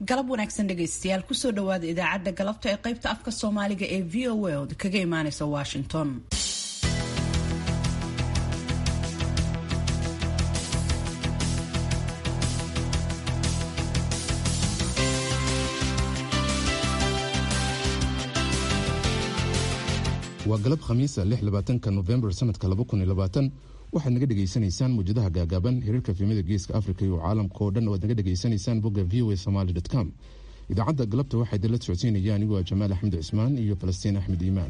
galab wanaagsan dhegaystayaal kusoo dhawaada idaacadda galabta ee qaybta afka Soomaaliga ee VOA oo kaga imaanaysa Washington. waa galab khamiisa 26 November sanadka 2020 waxaad naga dhageysanaysaan muujadaha gaagaaban xiriirka filimada geeska Afrika iyo caalamka oo dhan oo naga dhageysanaysaan bogga voasomali.com. idaacadda galabta waxay dala socodsiinayaan anigoo Jamaal Axmed Cismaan iyo Falastiin Axmed Iimaan.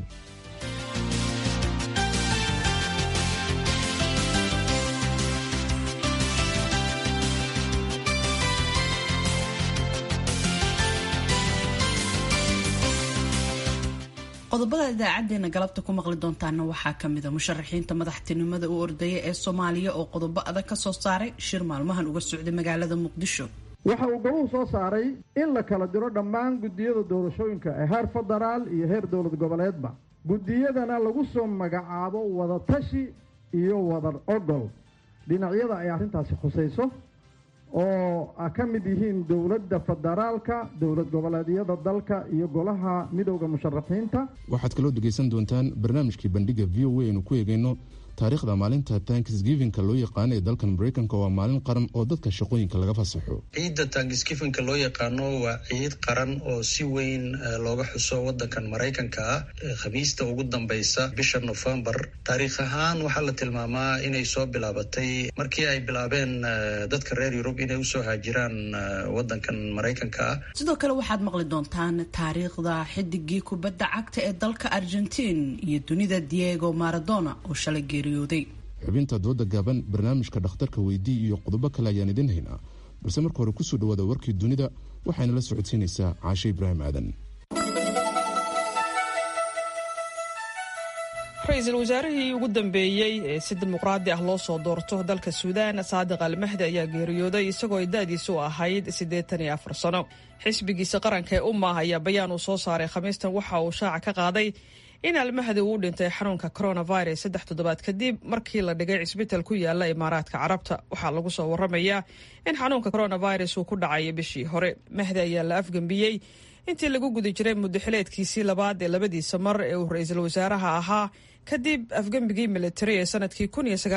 qodobada idaacadeena galabta ku maqli doontaana waxaa kamida musharaxiinta madaxtinimada u ordaya ee Soomaaliya oo qodobo adag ka soo saaray shir maalmahan uga socday magaalada Muqdisho. waxa uu goluhu soo saaray in la kala diro dhammaan gudiyada doorashooyinka ee heer federaal iyo heer dowlad goboleedba gudiyadana lagu soo magacaabo wada tashi iyo wada ogol dhinacyada ay arrintaasi khusayso oo ka mid yihiin dowladda federaalka dowlad goboleedyada dalka iyo golaha midowga musharaxiinta. waxaad kaloo dhegeysan doontaan barnaamijkii bandhiga VOA aynu ku eegayno taariikhda maalinta Thanksgiving-ka loo yaqaan ee dalkan Mareykanka waa maalin qaran oo dadka shaqooyinka laga fasaxo. ciidda Thanksgiving-ka loo yaqaano waa ciid qaran oo si weyn looga xuso wadankan Mareykanka ah khamiista ugu dambaysa bisha November. taariikh ahaan waxaa la tilmaamaa inay soo bilaabatay markii ay bilaabeen dadka reer Yurub inay usoo haajiraan wadankan Mareykanka ah. sidoo kale waxaad maqli doontaan taariikhda xidigii kubadda cagta ee dalka Argentine iyo dunida Diego Maradona oo shalay xubinta dooda gaaban barnaamijka dhakhtarka weydii iyo qodobo kale ayaan idin haynaa balse marka hore kusoo dhawaada warkii dunida waxayna la socodsiinaysaa Caashe Ibraahim Aadan. ra-iisul wasaarihii ugu dambeeyey ee si dimuqraadi ah loo soo doorto dalka Suudaan Saadiq Al-Mahdi ayaa geeriyooday isagoo da'diisu ahayd 84 sano. xisbigiisa qaranka ee Ummah ayaa bayaan uu soo saaray khamiistan waxa uu shaaca ka qaaday in Al-Mahdi uu dhintay xanuunka coronavirus 3 toddobaad kadib markii la dhigay cisbitaal ku yaala Imaaraadka Carabta. waxaa lagu soo waramayaa in xanuunka coronavirus uu ku dhacay bishii hore. Mahdi ayaa la afgambiyey intii lagu guda jiray muddaxileedkiisii labaad ee labadiisa mar ee uu ra'iisul wasaaraha ahaa kadib afgambigii militari ee sanadkii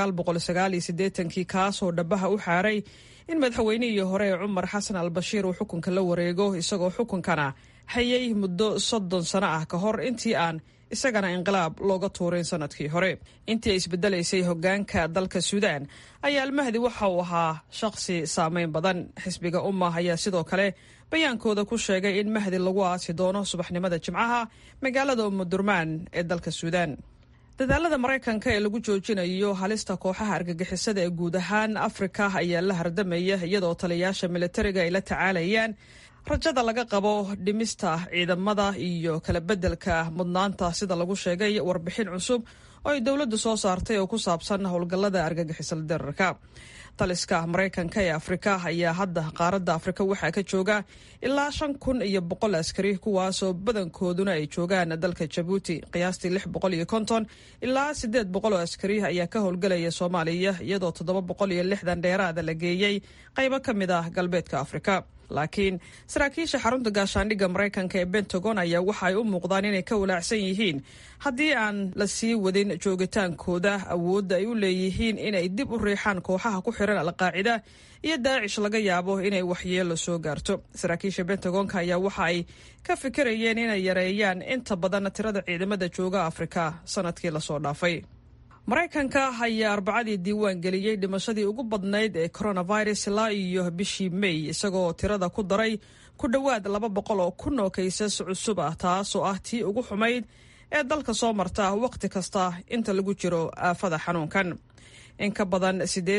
1989 kaasoo dhabaha u xaaray in madaxweynihii hore ee Cumar Xasan al-Bashiir uu xukunka la wareego isagoo xukunkana hayay muddo 30 sano ah ka hor intii aan isagana inqilaab looga tuurin sanadkii hore. intii ay isbedelaysay hogaanka dalka Suudaan ayaa Al-Mahdi waxa uu ahaa shakhsi saameyn badan. xisbiga Ummah ayaa sidoo kale bayaankooda ku sheegay in Mahdi lagu aasi doono subaxnimada Jimcaha magaalada Umudurmaan ee dalka Suudaan. dadaalada Mareykanka ee lagu joojinayo halista kooxaha argagixisada ee guud ahaan Afrika ayaa la hardamaya iyadoo taliyayaasha militariga ay la tacaalayaan rajada laga qabo dhimista ciidamada iyo kala bedelka mudnaanta sida lagu sheegay warbixin cusub oo ay dowladdu soo saartay oo ku saabsan howlgallada argagixisada dararka. taliska Mareykanka ee Afrika ayaa hadda qaaradda Afrika waxaa ka jooga ilaa 5,100 askari kuwaasoo badankooduna ay joogaan dalka Djibouti. qiyaastii 650 ilaa 800 oo askari ayaa ka howlgalaya Soomaaliya iyadoo 760 dheeraada la geeyey qaybo ka mid ah galbeedka Afrika. laakiin saraakiisha xarunta gaashaandhigga Mareykanka ee Pentagon ayaa waxa ay u muuqdaan inay ka walaacsan yihiin haddii aan la sii wadin joogitaankooda awoodda ay u leeyihiin inay dib u riixaan kooxaha ku xiran Al-Qaacida iyo Daacish laga yaabo inay waxyeello soo gaarto. saraakiisha Pentagonka ayaa waxa ay ka fikirayeen inay yareeyaan inta badan tirada ciidamada jooga Afrika sanadkii la soo dhaafay. Mareykanka ayaa Arbacadii diiwaan geliyey dhimashadii ugu badnayd ee coronavirus ilaa iyo bishii May isagoo tirada ku daray ku dhowaad 200 oo kun oo kaysas cusub ah taasoo ah tii ugu xumayd ee dalka soo marta waqti kasta inta lagu jiro aafada xanuunkan. in ka badan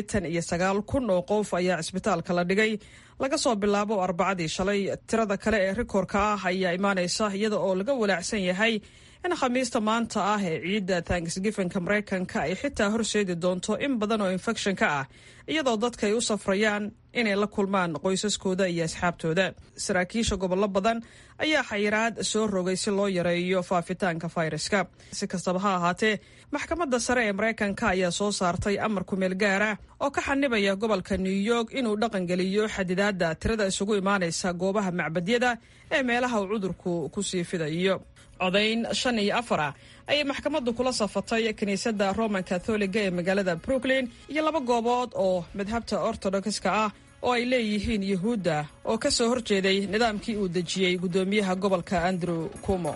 89 kun oo qof ayaa cisbitaalka la dhigay laga soo bilaabo Arbacadii shalay. tirada kale ee rikoorka ah ayaa imaanaysa iyada oo laga walaacsan yahay in khamiista maanta ah ee ciidda Thanksgiving-ka Mareykanka ay xitaa horseedi doonto in badan oo infection-ka ah iyadoo dadka ay u safrayaan inay la kulmaan qoysaskooda iyo asxaabtooda. Saraakiisha gobollo badan ayaa xayiraad soo rogay si loo yareeyo faafitaanka fayraska. Si kastaba ha ahaatee, maxkamadda sare ee Mareykanka ayaa soo saartay amar kumeel gaar ah oo ka xanibaya gobolka New York inuu dhaqangeliyo xadidaadda tirada isugu imaanaysa goobaha macbadyada ee meelaha uu cudurku ku sii fidayo. codayn 5-4 ayay maxkamaddu kula safatay kiniisadda Roman Catholic-ga ee magaalada Brooklyn iyo 2 goobood oo madhabta Orthodox-ka ah oo ay leeyihiin Yuhuudda oo ka soo horjeeday nidaamkii uu dejiyey gudoomiyaha gobolka Andrew Cuomo.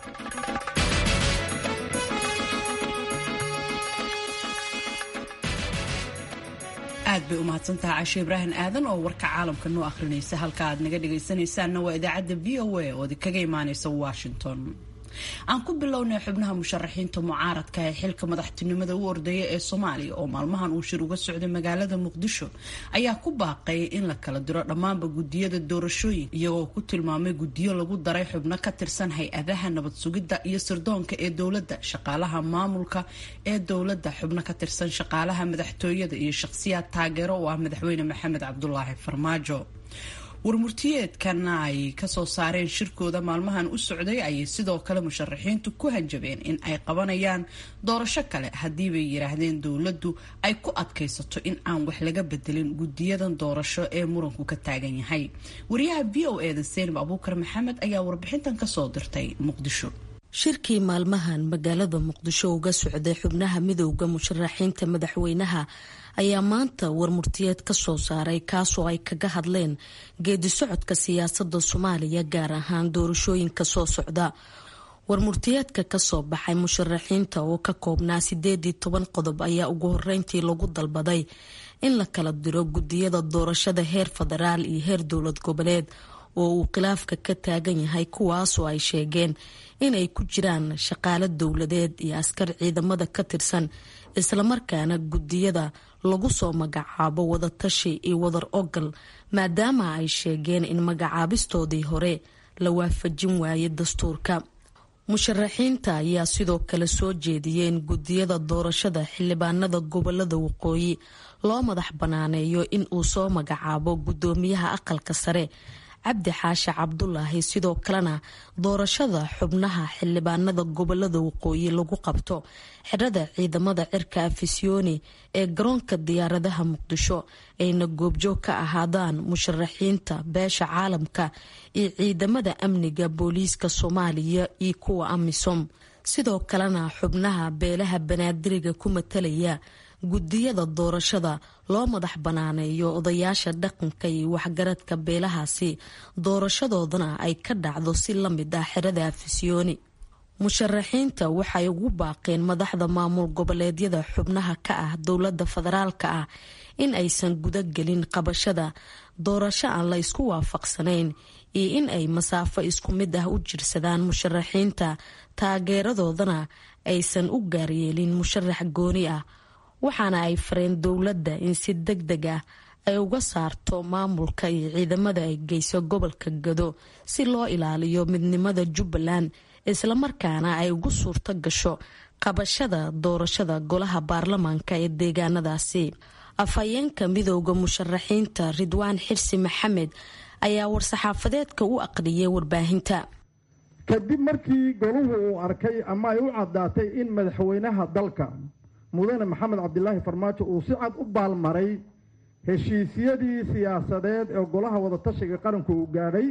aad bay u mahadsantahay Cashe Ibrahim Aadan oo warka caalamka noo akhrinaysa. halka aad naga dhagaysanaysaanna waa idaacadda VOA oo kaga imaanaysa Washington. aan ku bilownay xubnaha musharaxiinta mucaaradka ee xilka madaxtinimada u ordaya ee Soomaaliya oo maalmahan uu shir uga socday magaalada Muqdisho ayaa ku baaqay in la kala diro dhammaanba gudiyada doorashooyinka iyagoo ku tilmaamay gudiyo lagu daray xubno ka tirsan hay-adaha nabad sugidda iyo sirdoonka ee dowladda, shaqaalaha maamulka ee dowladda, xubno ka tirsan shaqaalaha madaxtooyada iyo shakhsiyaad taageero u ah madaxweyne Maxamed Cabdulaahi Farmaajo. warmurtiyeedkan ay kasoo saareen shirkooda maalmahan u socday ayay sidoo kale musharaxiintu ku hanjabeen in ay qabanayaan doorasho kale haddii bay yiraahdeen dowladdu ay ku adkaysato in aan wax laga bedelin gudiyadan doorasho ee muranku ka taagan yahay. wariyaha VOA-da Seenib Abuukar Maxamed ayaa warbixintan kasoo dirtay Muqdisho. shirkii maalmahan magaalada Muqdisho uga socday xubnaha midowga musharaxiinta madaxweynaha ayaa maanta warmurtiyeed ka soo saaray kaasoo ay kaga hadleen geedi socodka siyaasadda Soomaaliya gaar ahaan doorashooyinka soo socda. warmurtiyeedka ka soo baxay musharaxiinta oo ka koobnaa 18 qodob ayaa ugu horeyntii lagu dalbaday in la kala diro gudiyada doorashada heer federaal iyo heer dowlad goboleed oo uu khilaafka ka taagan yahay, kuwaasoo ay sheegeen inay ku jiraan shaqaale dowladeed iyo askar ciidamada ka tirsan, islamarkaana gudiyada lagu soo magacaabo wadatashi iyo wadar ogal maadaama ay sheegeen in magacaabistoodii hore la waafajin waayay dastuurka. musharaxiinta ayaa sidoo kale soo jeediyeen gudiyada doorashada xildhibaanada gobolada waqooyi loo madax banaaneeyo in uu soo magacaabo gudoomiyaha aqalka sare Cabdi Xaashi Cabdulaahi, sidoo kalena doorashada xubnaha xildhibaanada gobolada waqooyi lagu qabto xirada ciidamada cirka Afisyooni ee garoonka diyaaradaha Muqdisho, ayna goobjoog ka ahaadaan musharaxiinta beesha caalamka iyo ciidamada amniga booliiska Soomaaliya iyo kuwa AMISOM. sidoo kalena xubnaha beelaha banaadiriga ku matalaya gudiyada doorashada loo madax banaaneeyo odayaasha dhaqanka iyo waxgaradka beelahaasi, doorashadoodana ay ka dhacdo si la mid ah xerada Afisyooni. musharaxiinta waxay ugu baaqeen madaxda maamul goboleedyada xubnaha ka ah dowladda federaalka ah in aysan gudagelin qabashada doorasho aan la isku waafaqsanayn iyo in ay masaafo isku mid ah u jirsadaan musharaxiinta, taageeradoodana aysan u gaaryeelin musharax gooni ah. waxaana ay fareen dowladda in si degdeg ah ay uga saarto maamulka iyo ciidamada ay geyso gobolka Gado si loo ilaaliyo midnimada Jubbaland, islamarkaana ay ugu suurto gasho qabashada doorashada golaha baarlamaanka ee deegaanadaasi. afhayeenka midowga musharaxiinta Ridwaan Xirsi Maxamed ayaa war-saxaafadeedka u aqriyay warbaahinta. kadib markii goluhu uu arkay ama ay u caddaatay in madaxweynaha dalka mudane Maxamed Cabdulaahi Farmaajo uu si cad u baalmaray heshiisyadii siyaasadeed ee golaha wadatashiga qaranku uu gaadhay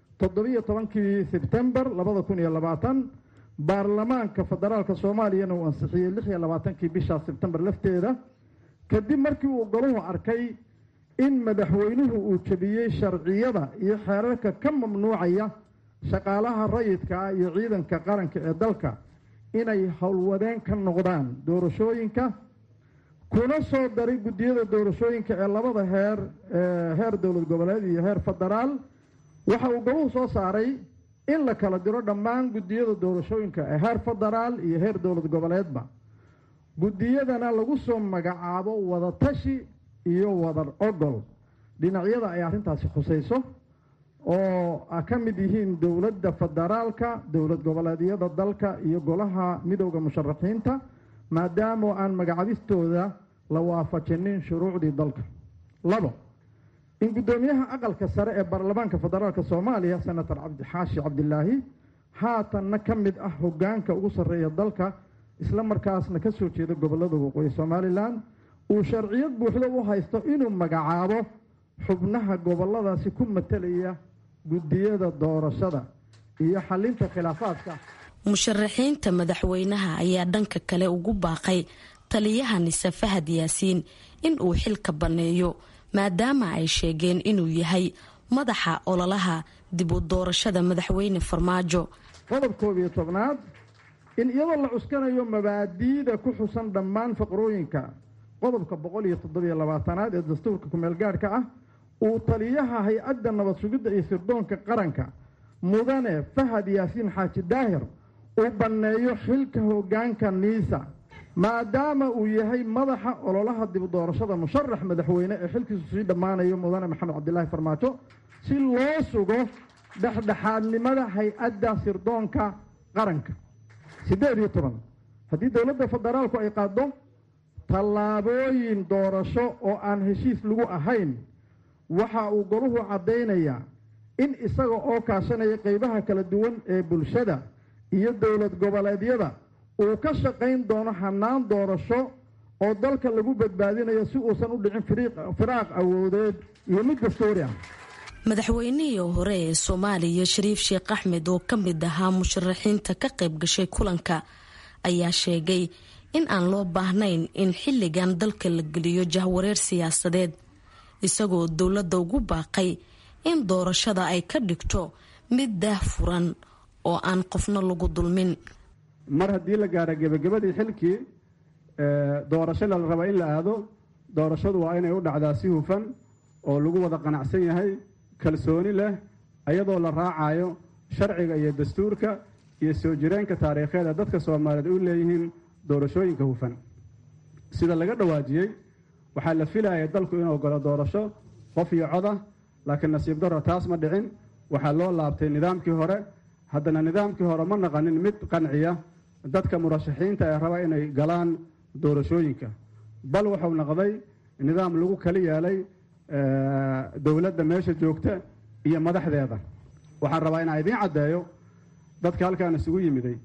17 Sebtembar 2020, baarlamaanka federaalka Soomaaliyana uu ansixiyay 26 bisha Sebtembar lafteeda, kadib markii uu goluhu arkay in madaxweynuhu uu jabiyey sharciyada iyo xeerarka ka mamnuucaya shaqaalaha rayidka iyo ciidanka qaranka ee dalka inay howlwadeen ka noqdaan doorashooyinka, kuna soo daray gudiyada doorashooyinka ee labada heer dowlad goboleed iyo heer federaal. waxa uu goluhu soo saaray in la kala diro dhammaan gudiyada doorashooyinka ee heer federaal iyo heer dowlad goboleedba, gudiyadana lagu soo magacaabo wadatashi iyo wadar ogol dhinacyada ay arrintaasi khusayso oo ka mid yihiin dowladda federaalka, dowlad goboleedyada dalka iyo golaha midowga musharaxiinta, maadaama aan magacaabistooda la waafajinin shuruucdii dalka. 2. in guddoomiyaha aqalka sare ee baarlamaanka federaalk soomaaliya senator cabdixaashi cabdilaahi haatanna ka mid ah hoggaanka ugu sarreeya dalka isla markaasna ka soo jeeda gobollada waqooyi somalilan uu sharciyad buuxda u haysto inuu magacaabo xubnaha gobolladaasi ku matalaya guddiyada doorashada iyo xalinta khilaafaadka. musharaxiinta madaxweynaha ayaa dhanka kale ugu baaqay taliyaha nise fahad yaasiin in uu xilka banneeyo maadaama ay sheegeen inuu yahay madaxa ololaha dib u doorashada madaxweyne farmaajo. qodob 11 in iyadoo la cuskanayo mabaadi'da ku xusan dhammaan faqrooyinka qodobka 127 ee dastuurka ku-meelgaadhka ah uu taliyaha hay-adda nabad sugidda iyo sirdoonka qaranka mudane fahad yaasiin xaaji daahir uu banneeyo xilka hoggaanka niisa maadaama uu yahay madaxa ololaha dib u doorashada musharax madaxweyne ee xilkiisu sii dhammaanayo mudane maxamed cabdilaahi farmaajo si loo sugo dhexdhexaadnimada hay-adda sirdoonka qaranka. 18 haddii dowladda federaalku ay qaado tallaabooyin doorasho oo aan heshiis lagu ahayn waxa uu goluhu caddaynayaa in isaga oo kaashanaya qaybaha kala duwan ee bulshada iyo dowlad goboleedyada uu ka shaqayn doono hannaan doorasho oo dalka lagu badbaadinayo si uusan u dhicin firaaq awoodeed iyo mid dastuuri ah. madaxweynihii hore ee soomaaliya shariif sheekh axmed oo ka mid ahaa musharaxiinta ka qayb gashay kulanka ayaa sheegay in aan loo baahnayn in xilligan dalka la geliyo jahwareer siyaasadeed isagoo dowladda ugu baaqay in doorashada ay ka dhigto mid daahfuran oo aan qofna lagu dulmin. mar haddii la gaaro gebagabadii xilkii doorasho la raba in la aado doorashadu waa inay u dhacdaa si hufan oo lagu wada qanacsan yahay kalsooni leh iyadoo la raacayo sharciga iyo dastuurka iyo soo jireenka taariikheed ee dadka Soomaaliyeed u leeyihiin doorashooyinka hufan. sida laga dhawaajiyay waxaa la filayay dalku inuu galo doorasho qof iyo cod ah laakiin nasiib darro taas ma dhicin. waxaa loo laabtay nidaamkii hore haddana nidaamkii hore ma naqanin mid qanciya dadka murashaxiinta ee raba inay galaan doorashooyinka bal wuxuu noqday nidaam lagu kala yeelay dowladda meesha joogta iyo madaxdeeda. waxaan rabaa inaan idiin caddeeyo dadka halkaan isugu yimiday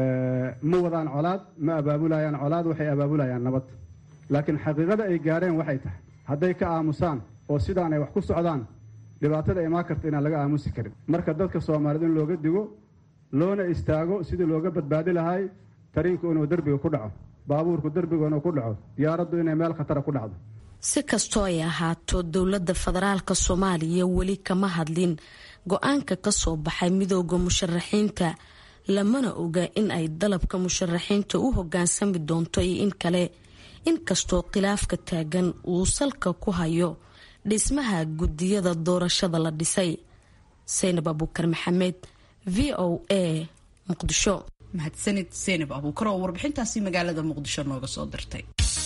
ma wadaan colaad ma abaabulayaan colaad waxay abaabulayaan nabad laakiin xaqiiqada ay gaareen waxay tahay hadday ka aamusaan oo sidaan ay wax ku socdaan dhibaatada imaan karta inaan laga aamusi karin. marka dadka Soomaaliyeed in looga digo loona istaago sidii looga badbaadi lahay tariinku inuu darbiga ku dhaco baabuurku darbiga inuu ku dhaco diyaaraddu inay meel khatar ku dhacdo. si kastoo ay ahaato dowladda federaalka Soomaaliya weli kama hadlin go-aanka ka soo baxay midowga musharaxiinta lamana oga in ay dalabka musharaxiinta u hoggaansami doonto iyo in kale inkastoo khilaafka taagan uu salka ku hayo dhismaha guddiyada doorashada la dhisay. Seynab Abuukar Maxamed VOA Muqdisho. mahadsanid Seynab Abuukar oo warbixintaasi magaalada Muqdisho nooga soo dirtay.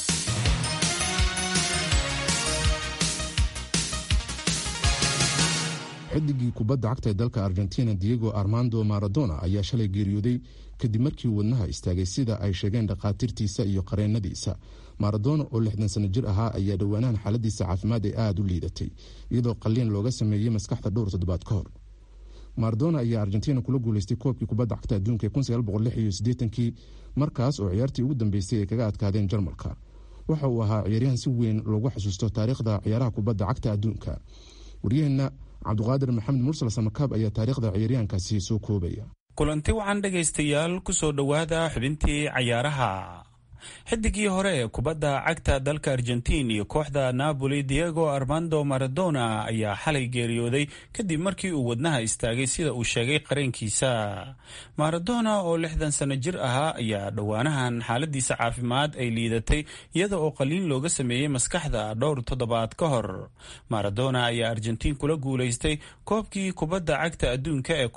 xidigii kubadda cagta ee dalka Argentina Diego Armando Maradona ayaa shalay geeriyooday kadib markii uu wadnaha istaagay sida ay sheegeen dhaqaatiirtiisa iyo qareenadiisa. Maradona oo 60 sano jir ahaa ayaa dhawaanahan xaaladiisa caafimaad ay aad u liidatay iyadoo qalliin looga sameeyay maskaxda dhowr toddobaad ka hor. Maradona ayaa Argentina kula guuleystay koobkii kubadda cagta adduunka 1986 markaas oo ciyaartii ugu dambeysay ay kaga adkaadeen Jarmalka. waxa uu ahaa ciyaaryahan si weyn loogu xasuusto taariikhda ciyaaraha kubadda cagta adduunka. wariyaheenna cabdiqaadir maxamed mursal samakaab ayaa taariikhda ciyaaryahankaasi soo koobaya. kulanti waxaan dhegaystayaal ku soo dhowaada xubintii cayaaraha. xidigii hore ee kubadda cagta dalka Argentina iyo kooxda Napoli Diego Armando Maradona ayaa xalay geeriyooday kadib markii uu wadnaha istaagay sida uu sheegay qareenkiisa. Maradona oo 60 sano jir ahaa ayaa dhawaanahan xaaladiisa caafimaad ay liidatay iyada oo qalliin looga sameeyay maskaxda dhowr toddobaad ka hor. Maradona ayaa Argentina kula guuleystay koobkii kubadda cagta adduunka ee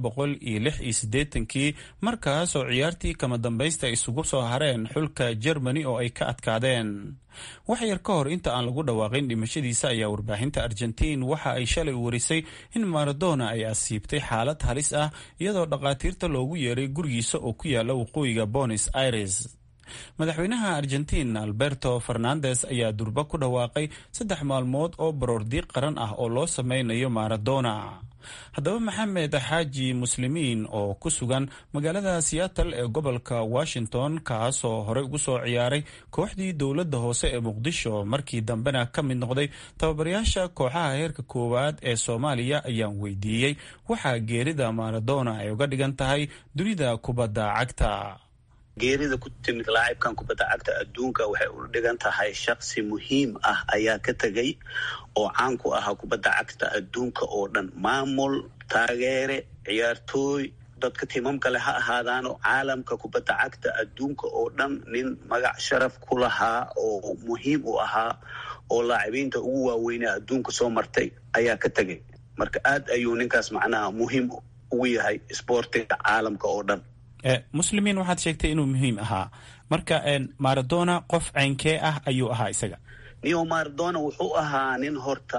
1986 markaas oo ciyaartii kama dambaysta isugu soo hareen xulka Germany oo ay ka adkaadeen. wax yar ka hor inta aan lagu dhawaaqin dhimashadiisa ayaa warbaahinta Argentina waxa ay shalay warisay in Maradona ay asiibtay xaalad halis ah iyadoo dhaqaatiirta loogu yeeray gurigiisa oo ku yaala waqooyiga Buenos Aires. madaxweynaha argentiin alberto fernandes ayaa durba ku dhawaaqay 3 maalmood oo baroordiiq qaran ah oo loo sameynayo Maradona. haddaba maxamed xaaji muslimiin oo ku sugan magaalada Seattle ee gobolka Washington kaasoo horey ugu soo ciyaaray kooxdii dowladda hoose ee Muqdisho markii dambena ka mid noqday tababarayaasha kooxaha heerka koowaad ee Soomaaliya ayaan weydiiyey waxaa geerida Maradona ay uga dhigan tahay dunida kubadda cagta. geerida ku timid laacibkan kubadda cagta adduunka waxay u dhigan tahay shakhsi muhiim ah ayaa ka tagay oo caan ku ahaa kubadda cagta adduunka oo dhan, maamul, taageere, ciyaartooy, dadka timamka leh ha ahaadaano, caalamka kubadda cagta adduunka oo dhan nin magac sharaf ku lahaa oo muhiim u ahaa oo laacibiinta ugu waaweynaa adduunka soo martay ayaa ka tagay. marka aad ayuu ninkaas macnaha muhiim ugu yahay isboortiga caalamka oo dhan. muslimiin waxaad sheegtay inuu muhiim ahaa, marka Maradona qof caynkee ah ayuu ahaa isaga? nio Maradona wuxuu ahaa nin horta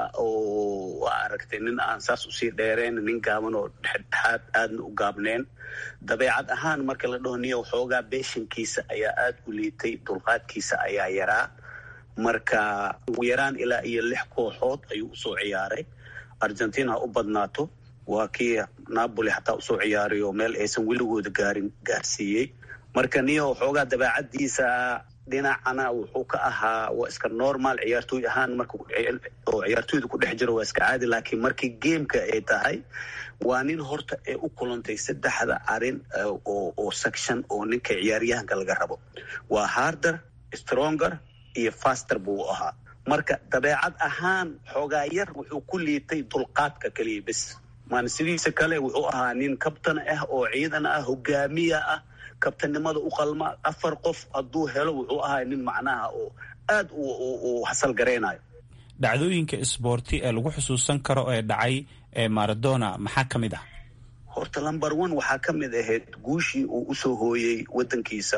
oo waa aragtay nin aan saas usii dheereen, nin gaaban oo dhexdhexaad aadna u gaabneen. dabeecad ahaan marka la dhaho nio xoogaa beeshankiisa ayaa aad u liitay, dulqaadkiisa ayaa yaraa. marka ugu yaraan ilaa iyo 6 kooxood ayuu usoo ciyaaray. Argentina ha u badnaato, waa kii Napoli xataa usoo ciyaaray oo meel aysan weligooda gaarsiiyey. marka nio xoogaa dabeecadiisa dhinacana wuxuu ka ahaa waa iska normal ciyaartooy ahaan, marka oo ciyaartooyda ku dhex jiro waa iska caadi, laakiin markii gameka ay tahay waa nin horta ee u kulantay 3 arin oo section oo ninka ciyaaryahanka laga rabo. waa harder, stronger iyo faster buu ahaa. marka dabeecad ahaan xoogaa yar wuxuu ku liitay dulqaadka kaliya bas. sidiisa kale wuxuu ahaa nin kabtan ah oo ciidan ah, hogaamiya ah, kabtanimada u qalma. 4 qof hadduu helo wuxuu ahaa nin macnaha oo aad u hasal gareynayo. dhacdooyinka isboorti ee lagu xusuusan karo ee dhacay ee Maradona maxaa ka mid ah? horta number 1 waxaa ka mid ahayd guushii uu usoo hooyey wadankiisa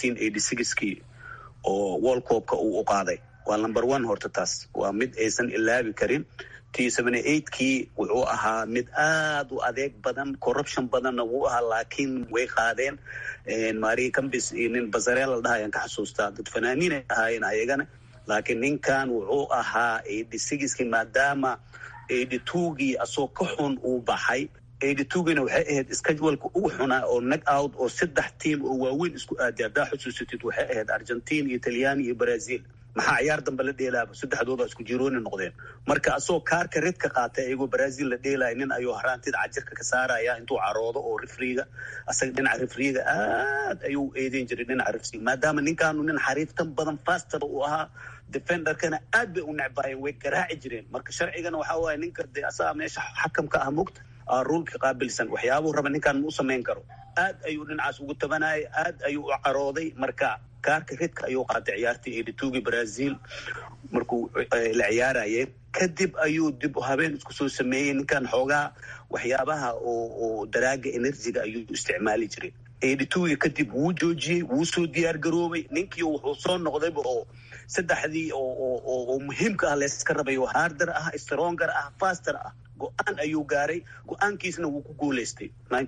1986kii oo World Cup-ka uu u qaaday. waa number 1 horta, taas waa mid aysan ilaabi karin. T78kii wuxuu ahaa mid aad u adeeg badan, corruption badanna wuu ahaa, laakiin way qaadeen. Maria Cambis iyo nin Bazarella la dhahayaan ka xasuustaa, dad fanaaniin ay ahaayeen ayagana. laakiin ninkan wuxuu ahaa 86kii maadaama 82gii asoo ka xun uu baxay. 82giina waxay ahayd scheduleka ugu xunaa oo knock out oo 3 tiim oo waaweyn isku aaday. haddaa xusuusatid waxay ahayd Argentina iyo Talyaani iyo Brazil. maxaa ciyaar dambe la dheelaaba 3dooda isku jirooni noqdeen. marka asoo kaarka red ka qaatay ayagoo Brazil la dheelay, nin ayuu haraantida cajirka ka saaraya intuu caroodo oo refriga asaga dhinaca refriga aad ayuu eedeyn jiray dhinaca refriga, maadaama ninkaanu nin xariiftan badan faster uu ahaa. defenderkana aad bay u necbaayeen, way garaaci jireen. marka sharcigana waxaa waaye ninka dee asaga meesha xakamka ah mugta ruulka qaabilsan waxyaabuu raba ninkaan mu samayn karo. aad ayuu dhinacaas ugu tabanayay, aad ayuu u carooday. marka kaarka redka ayuu qaatay ciyaartii 82gii Brazil markuu la ciyaarayay. kadib ayuu dib u habeen isku soo sameeyey. ninkan xoogaa waxyaabaha oo daraaga enerjiga ayuu isticmaali jiray. 82gii kadib wuu joojiyey, wuu soo diyaar garoobay. ninkii wuxuu soo noqdayba oo 3dii oo muhiimka ah layska rabay, oo harder ah, stronger ah, faster ah. go-aan ayuu gaaray, go-aankiisna wuu ku guulaystay.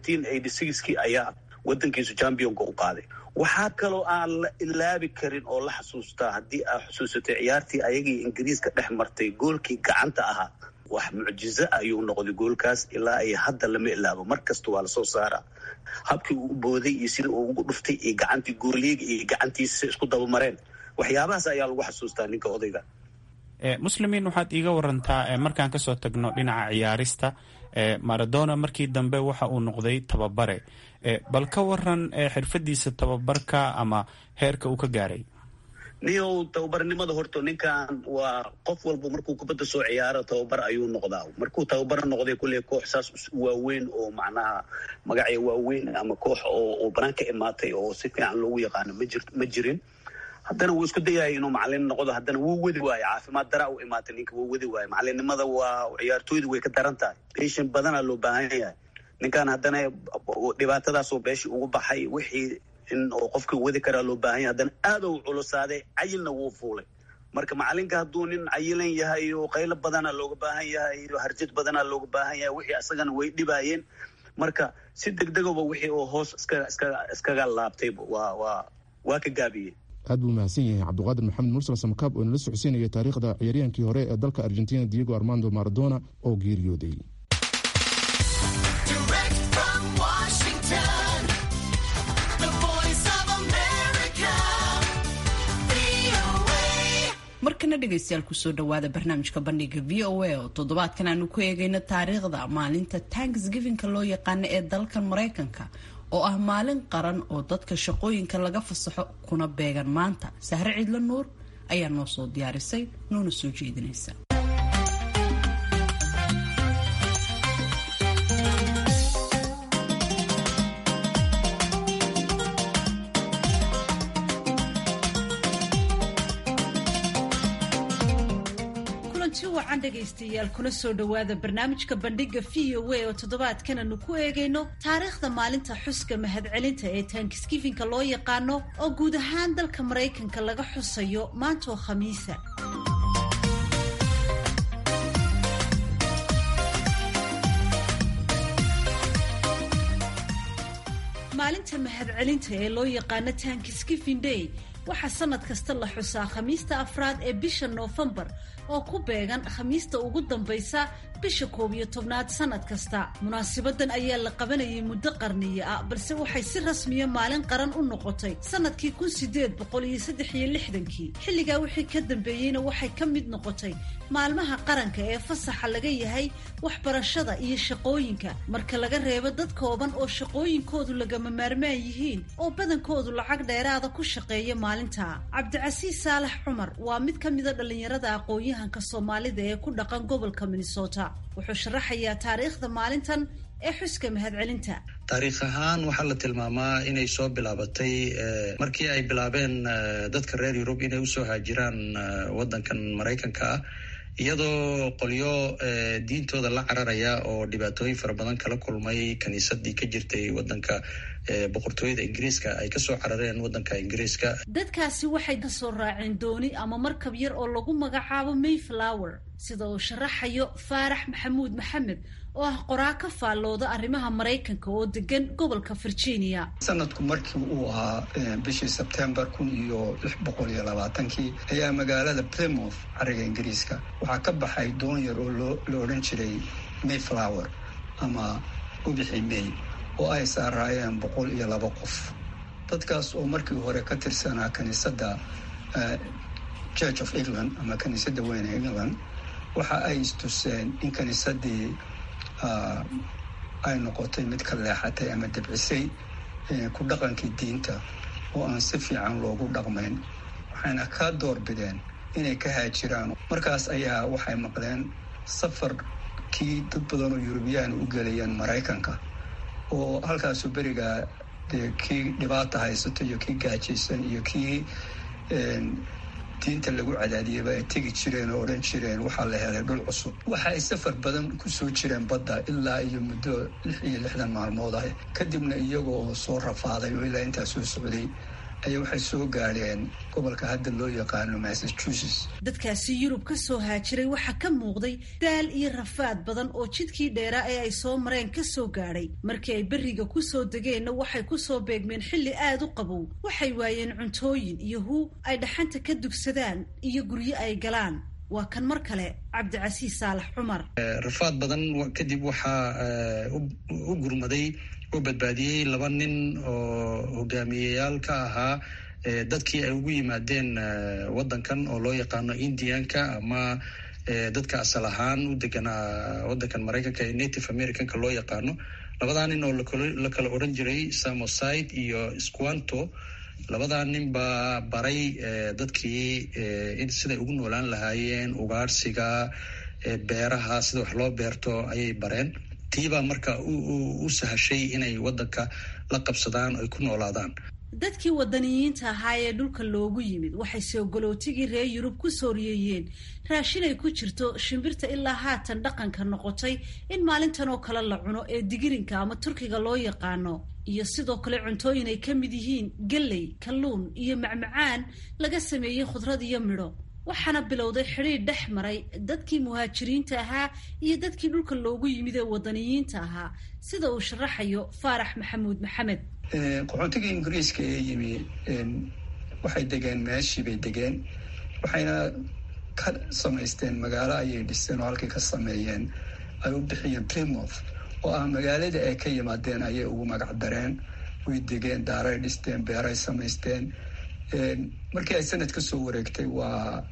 1986kii ayaa wadankiisu championka u qaaday. waxaa kaloo aan la ilaabi karin oo la xasuustaa, haddii aad xusuusatay ciyaartii ayagii Ingiriiska dhex martay, goolkii gacanta ahaa. wax mucjizo ayuu noqday goolkaas, ilaa ay hadda lama ilaabo. mar kasta waa lasoo saaraa habkii uu booday iyo sida uu ugu dhuftay iyo gacantii gooliga iyo gacantiisa isku dabamareen. waxyaabahaas ayaa lagu xasuustaa ninka odayga. muslimiin waxaad iiga warantaa markaan kasoo tagno dhinaca ciyaarista, Maradona markii dambe waxa uu noqday tababare. bal ka waran xirfadiisa tababarka ama heerka uu ka gaaray? nio tababarnimada horta ninkan waa qof walba markuu kubadda soo ciyaaro tababar ayuu noqdaa. markuu tababar noqday kulley koox saas waaweyn oo macnaha magacyo waaweyn ama koox oo banaan ka imaatay oo si fiican loogu yaqaano ma jirin. haddana wuu isku dayaya inuu macalin noqdo, haddana wuu wadi waayo. caafimaad daraa u imaatay, ninka wuu wadi waayo. macalinimada waa ciyaartooydu way ka daran tahay, beeshan badanaa loo baahan yahay. ninkan haddana dhibaatadaasoo beeshii ugu baxay, wixii in oo qofkii wadi karaa loo baahan yahay. haddana aad u culusaaday, cayilna wuu fuulay. marka macalinka hadduu nin cayilan yahay oo qaylo badanaa looga baahan yahay, harjid badanaa looga baahan yahay, wixii asagana way dhibaayeen. marka si degdegaba wixii oo hoos iskaga laabtay waa ka gaabiyey. aad buu mahadsan yahay cabdiqaadir maxamed mursal samakaab oo nala socodsiinaya taariikhda ciyaaryahankii hore ee dalka Argentina Diego Armando Maradona oo geeriyooday. markana dhegaystayaal kusoo dhawaada barnaamijka bandhiga VOA oo toddobaadkan aanu ku eegayno taariikhda maalinta Thanksgiving-ka loo yaqaano ee dalkan Mareykanka oo ah maalin qaran oo dadka shaqooyinka laga fasaxo kuna beegan maanta. Sahre Ciidla Nuur ayaa noo soo diyaarisay noona soo jeedinaysa. dhegaystayaal kuna soo dhawaada barnaamijka bandhiga VOA oo toddobaadkan aanu ku eegayno taariikhda maalinta xuska mahadcelinta ee Thanksgiving-ka loo yaqaano oo guud ahaan dalka Mareykanka laga xusayo maanta oo Khamiisa. maalinta mahadcelinta ee loo yaqaano Thanksgiving Day waxaa sanad kasta la xusaa khamiista afraad ee bisha Noofembar oo ku beegan khamiista ugu dambaysa bisha 11aad sanad kasta. munaasibadan ayaa la qabanayay muddo qarniyo ah balse waxay si rasmiya maalin qaran u noqotay sanadkii 1863. xilligaa wixii ka dambeeyeyna waxay ka mid noqotay maalmaha qaranka ee fasaxa laga yahay waxbarashada iyo shaqooyinka marka laga reebo dad kooban oo shaqooyinkoodu lagama maarmaan yihiin oo badankoodu lacag dheeraada ku shaqeeya maalinta. Cabdicasiis Saalax Cumar waa mid ka mid ah dhalinyarada aqoon-yahanka Soomaalida ee ku dhaqan gobolka Minnesota. wuxuu sharaxayaa taariikhda maalintan ee xuska mahadcelinta. taariikh ahaan waxaa la tilmaamaa inay soo bilaabatay markii ay bilaabeen dadka reer Yurub inay usoo haajiraan wadankan Mareykanka ah iyadoo qolyo diintooda la cararaya oo dhibaatooyin fara badan kala kulmay kaniisadii ka jirtay wadanka boqortooyada Ingiriiska ay kasoo carareen wadanka Ingiriiska. dadkaasi waxay kasoo raaceen dooni ama markab yar oo lagu magacaabo Mayflower sida uu sharaxayo Faarax Maxamuud Maxamed oo ah qoraa ka faallooda arrimaha Mareykanka oo degan gobolka Virginia. sanadku markii uu ahaa bishii September 1620 ayaa magaalada Plymouth ariga Ingiriiska waxaa ka baxay doon yar oo la odhan jiray Mayflower ama ubixi May oo ay saaraayeen 102 qof. dadkaas oo markii hore ka tirsanaa kaniisadda Church of England ama kaniisadda weyn ee England waxa ay istuseen in kaniisadii ay noqotay mid ka leexatay ama dabcisay ku dhaqankii diinta oo aan si fiican loogu dhaqmayn waxayna ka doorbideen inay ka haajiraan. markaas ayaa waxay maqleen safarkii dad badan oo Yurubiyaan u galayeen Mareykanka oo halkaasoo beriga kii dhibaata haysato iyo kii gaajaysan iyo kii diinta lagu cadaadiyaba ay tegi jireen oo odhan jireen waxaa la helay dhul cusub. waxa ay safar badan ku soo jireen badda ilaa iyo muddo 60 maalmood ah kadibna iyagoo oo soo rafaaday oo ilaa intaa soo socday ayaa waxay soo gaadheen gobolka hadda loo yaqaano Massachusetts. dadkaasi Yurub ka soo haajiray waxaa ka muuqday daal iyo rafaad badan oo jidkii dheeraa ee ay soo mareen ka soo gaadhay. markii ay beriga ku soo degeenna waxay ku soo beegmeen xilli aad u qabow. waxay waayeen cuntooyin iyo huu ay dhaxanta ka dugsadaan iyo guryo ay galaan. waa kan mar kale Cabdicasiis Saalax Cumar. rafaad badan kadib waxaa u gurmaday oo badbaadiyey 2 nin oo hogaamiyeyaal ka ahaa dadkii ay ugu yimaadeen wadankan oo loo yaqaano Indianka ama dadka asal ahaan u deganaa wadankan Mareykanka ee Native Americanka loo yaqaano. 2 nin oo la kala oran jiray Samoside iyo Squanto. 2 nin baa baray dadkii in siday ugu noolaan lahaayeen ugaarsiga beeraha sida wax loo beerto ayay bareen. tiibaa marka u sahashay inay wadanka la qabsadaan ay ku noolaadaan. dadkii wadaniyiinta ahaa ee dhulka loogu yimid waxay soo galootigii reer Yurub ku soo riyeeyeen raashin ay ku jirto shimbirta ilaa haatan dhaqanka noqotay in maalintan oo kale la cuno ee digirinka ama turkiga loo yaqaano iyo sidoo kale cuntooyin ay ka mid yihiin galley, kalluun iyo macmacaan laga sameeyey khudrad iyo midho. waxaana bilowday xidhiidh dhex maray dadkii muhaajiriinta ahaa iyo dadkii dhulka loogu yimid ee wadaniyiinta ahaa sida uu sharaxayo faarax maxamuud maxamed. qaxootiga ingiriiska ee yimi waxay degeen meeshii bay degeen, waxayna ka samaysteen magaalo ayay dhisteen oo halkay ka sameeyeen ay u bixiyeen Plymouth oo ah magaalada ay ka yimaadeen ayay ugu magac dareen. way degeen, daaray dhisteen, beeray samaysteen. markii ay sanad ka soo wareegtay waa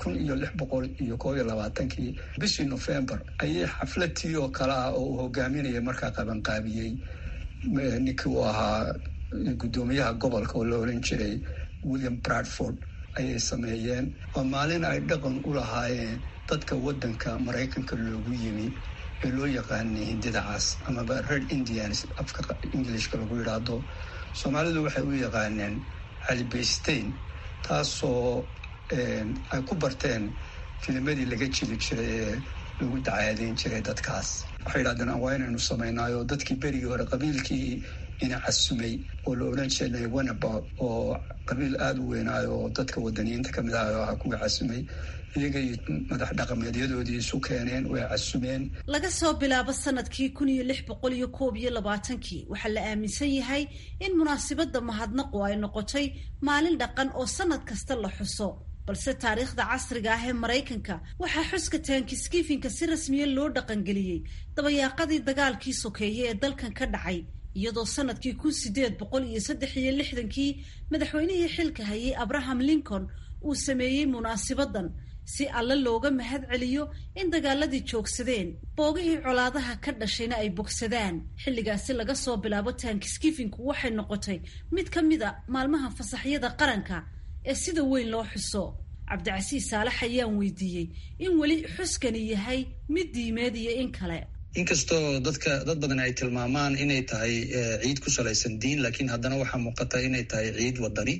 1621 bishii November ayay xafladii oo kale ah oo uu hogaaminayay markaa qabanqaabiyey ninkii uu ahaa guddoomiyaha gobolka oo la oran jiray William Bradford ayay sameeyeen. waa maalin ay dhaqan u lahaayeen dadka waddanka Maraykanka loogu yimi ee loo yaqaanay hindida cas amaba Red Indians afka Englishka lagu yidhaahdo. Soomaalidu waxay u yaqaaneen Calibaystein, taasoo ay ku barteen filimadii laga jili jiray ee lagu dacaadeyn jiray dadkaas. waxay yidhahdeen waa inaynu samaynaayo dadkii berigii hore qabiilkii ina casumay oo la odhan jiray Wanaba oo qabiil aada u weynaayo oo dadka wadaniyiinta kamid ah oo kuwa casumay iyaga iyo madax dhaqameedyadoodii isu keeneen way casumeen. laga soo bilaabo sanadkii 1621 waxaa la aaminsan yahay in munaasabada mahadnaqu ay noqotay maalin dhaqan oo sanad kasta la xuso, balse taariikhda casriga ah ee Maraykanka waxaa xuska Thanksgiving si rasmiya loo dhaqangeliyey dabayaaqadii dagaalkii sokeeye ee dalkan ka dhacay, iyadoo sanadkii 1863 madaxweynihii xilka hayay Abraham Lincoln uu sameeyey munaasabadan si alla looga mahad celiyo in dagaaladii joogsadeen, boogihii colaadaha ka dhashayna ay bogsadaan. xilligaasi laga soo bilaabo Thanksgiving waxay noqotay mid ka mid a maalmaha fasaxyada qaranka ee sida weyn loo xuso. Cabdicasiis Saalax ayaan weydiiyey in weli xuskani yahay mid diimeed iyo in kale. inkastoo dad badan ay tilmaamaan inay tahay ciid ku salaysan diin, laakiin haddana waxaa muuqata inay tahay ciid wadani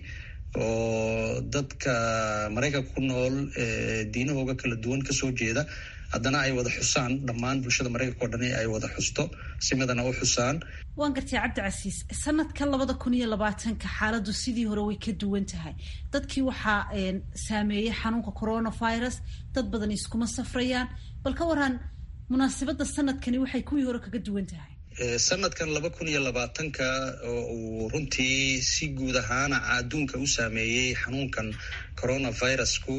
oo dadka Maraykanka ku nool diinahooga kala duwan kasoo jeeda haddana ay wada xusaan. dhammaan bulshada Maraykanka oo dhan ay wada xusto si midana u xusaan. waan gartay Cabdicasiis, sanadka 2020 xaaladu sidii hore way ka duwan tahay. dadkii waxaa saameeyay xanuunka coronavirus, dad badan iskuma safrayaan. bal ka waran munaasabada sanadkani waxay kuwii hore kaga duwan tahay? sanadkan 2020 oo uu runtii si guud ahaan adduunka u saameeyey xanuunkan coronavirusku,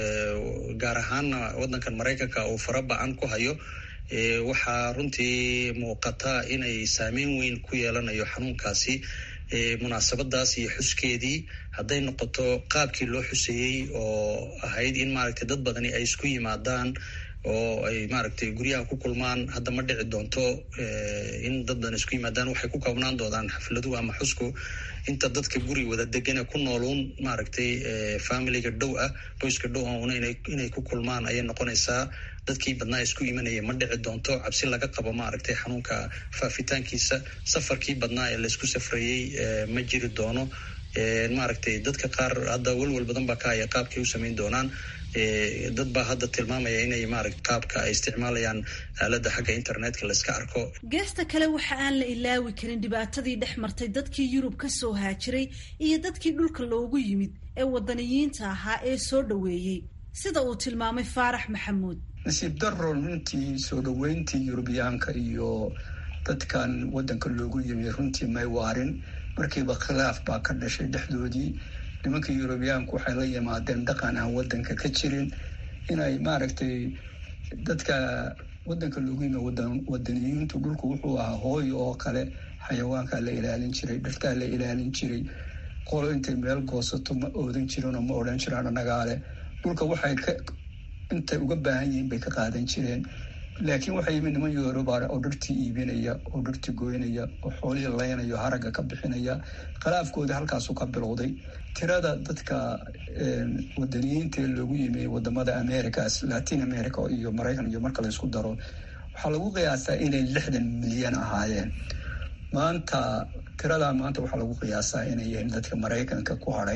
gaar ahaana waddankan Maraykanka uu faraba'an ku hayo, waxaa runtii muuqata inay saameyn weyn ku yeelanayo xanuunkaasi munaasabadaas iyo xuskeedii. hadday noqoto qaabkii loo xuseeyey oo ahayd in maaragtay dad badani ay isku yimaadaan oo ay maaragtay guryaha ku kulmaan, hadda ma dhici doonto in dad badan isku yimaadaan. waxay ku koobnaan doonaan xafladuhu ama xusku inta dadka guri wada degana ku nooluun maaragtay familiga dhow ah, qoyska dhow una inay ku kulmaan ayay noqonaysaa. dadkii badnaa isku imanaya ma dhici doonto, cabsi laga qabo maaragtay xanuunka faafitaankiisa. safarkii badnaa ee laysku safrayey ma jiri doono. maaragtay dadka qaar hadda walwal badan baa ka haya qaabkay u samayn doonaan. dad baa hadda tilmaamaya inay maaragta qaabka ay isticmaalayaan aaladda xagga internetka la iska arko. geesta kale waxa aan la ilaawi karin dhibaatadii dhex martay dadkii Yurub ka soo haajiray iyo dadkii dhulka loogu yimid ee wadaniyiinta ahaa ee soo dhaweeyey, sida uu tilmaamay Faarax Maxamuud. nasiib darro runtii soo dhaweyntii Yurubiyaanka iyo dadkan waddanka loogu yimi runtii may waarin. markiiba khilaaf baa ka dhashay dhexdoodii. nimanka Yurubiyaanku waxay la yimaadeen dhaqan aan waddanka ka jirin, inay maaragtay dadka waddanka loogu yimi wadaniyiintu dhulku wuxuu ahaa hooyo oo kale. xayawaankaa la ilaalin jiray, dhirtaa la ilaalin jiray. qolo intay meel goosato ma oodan jirin oo ma odhan jiraan anagaale. dhulka waxay intay uga baahan yihiin bay ka qaadan jireen. laakiin waxaa yimid niman Yoruba oo dhirtii iibinaya, oo dhirtii goynaya, oo xoolihii laynaya, haragga ka bixinaya. khilaafkooda halkaasu ka bilowday. tirada dadka wadaniyiinta loogu yimi wadamada Americas, Latin America iyo Maraykan iyo marka la isku daro waxaa lagu qiyaasaa inay 60 milyan ahaayeen. maanta waxaa lagu qiyaasaa inay yihiin dadka Maraykanka ku hadhay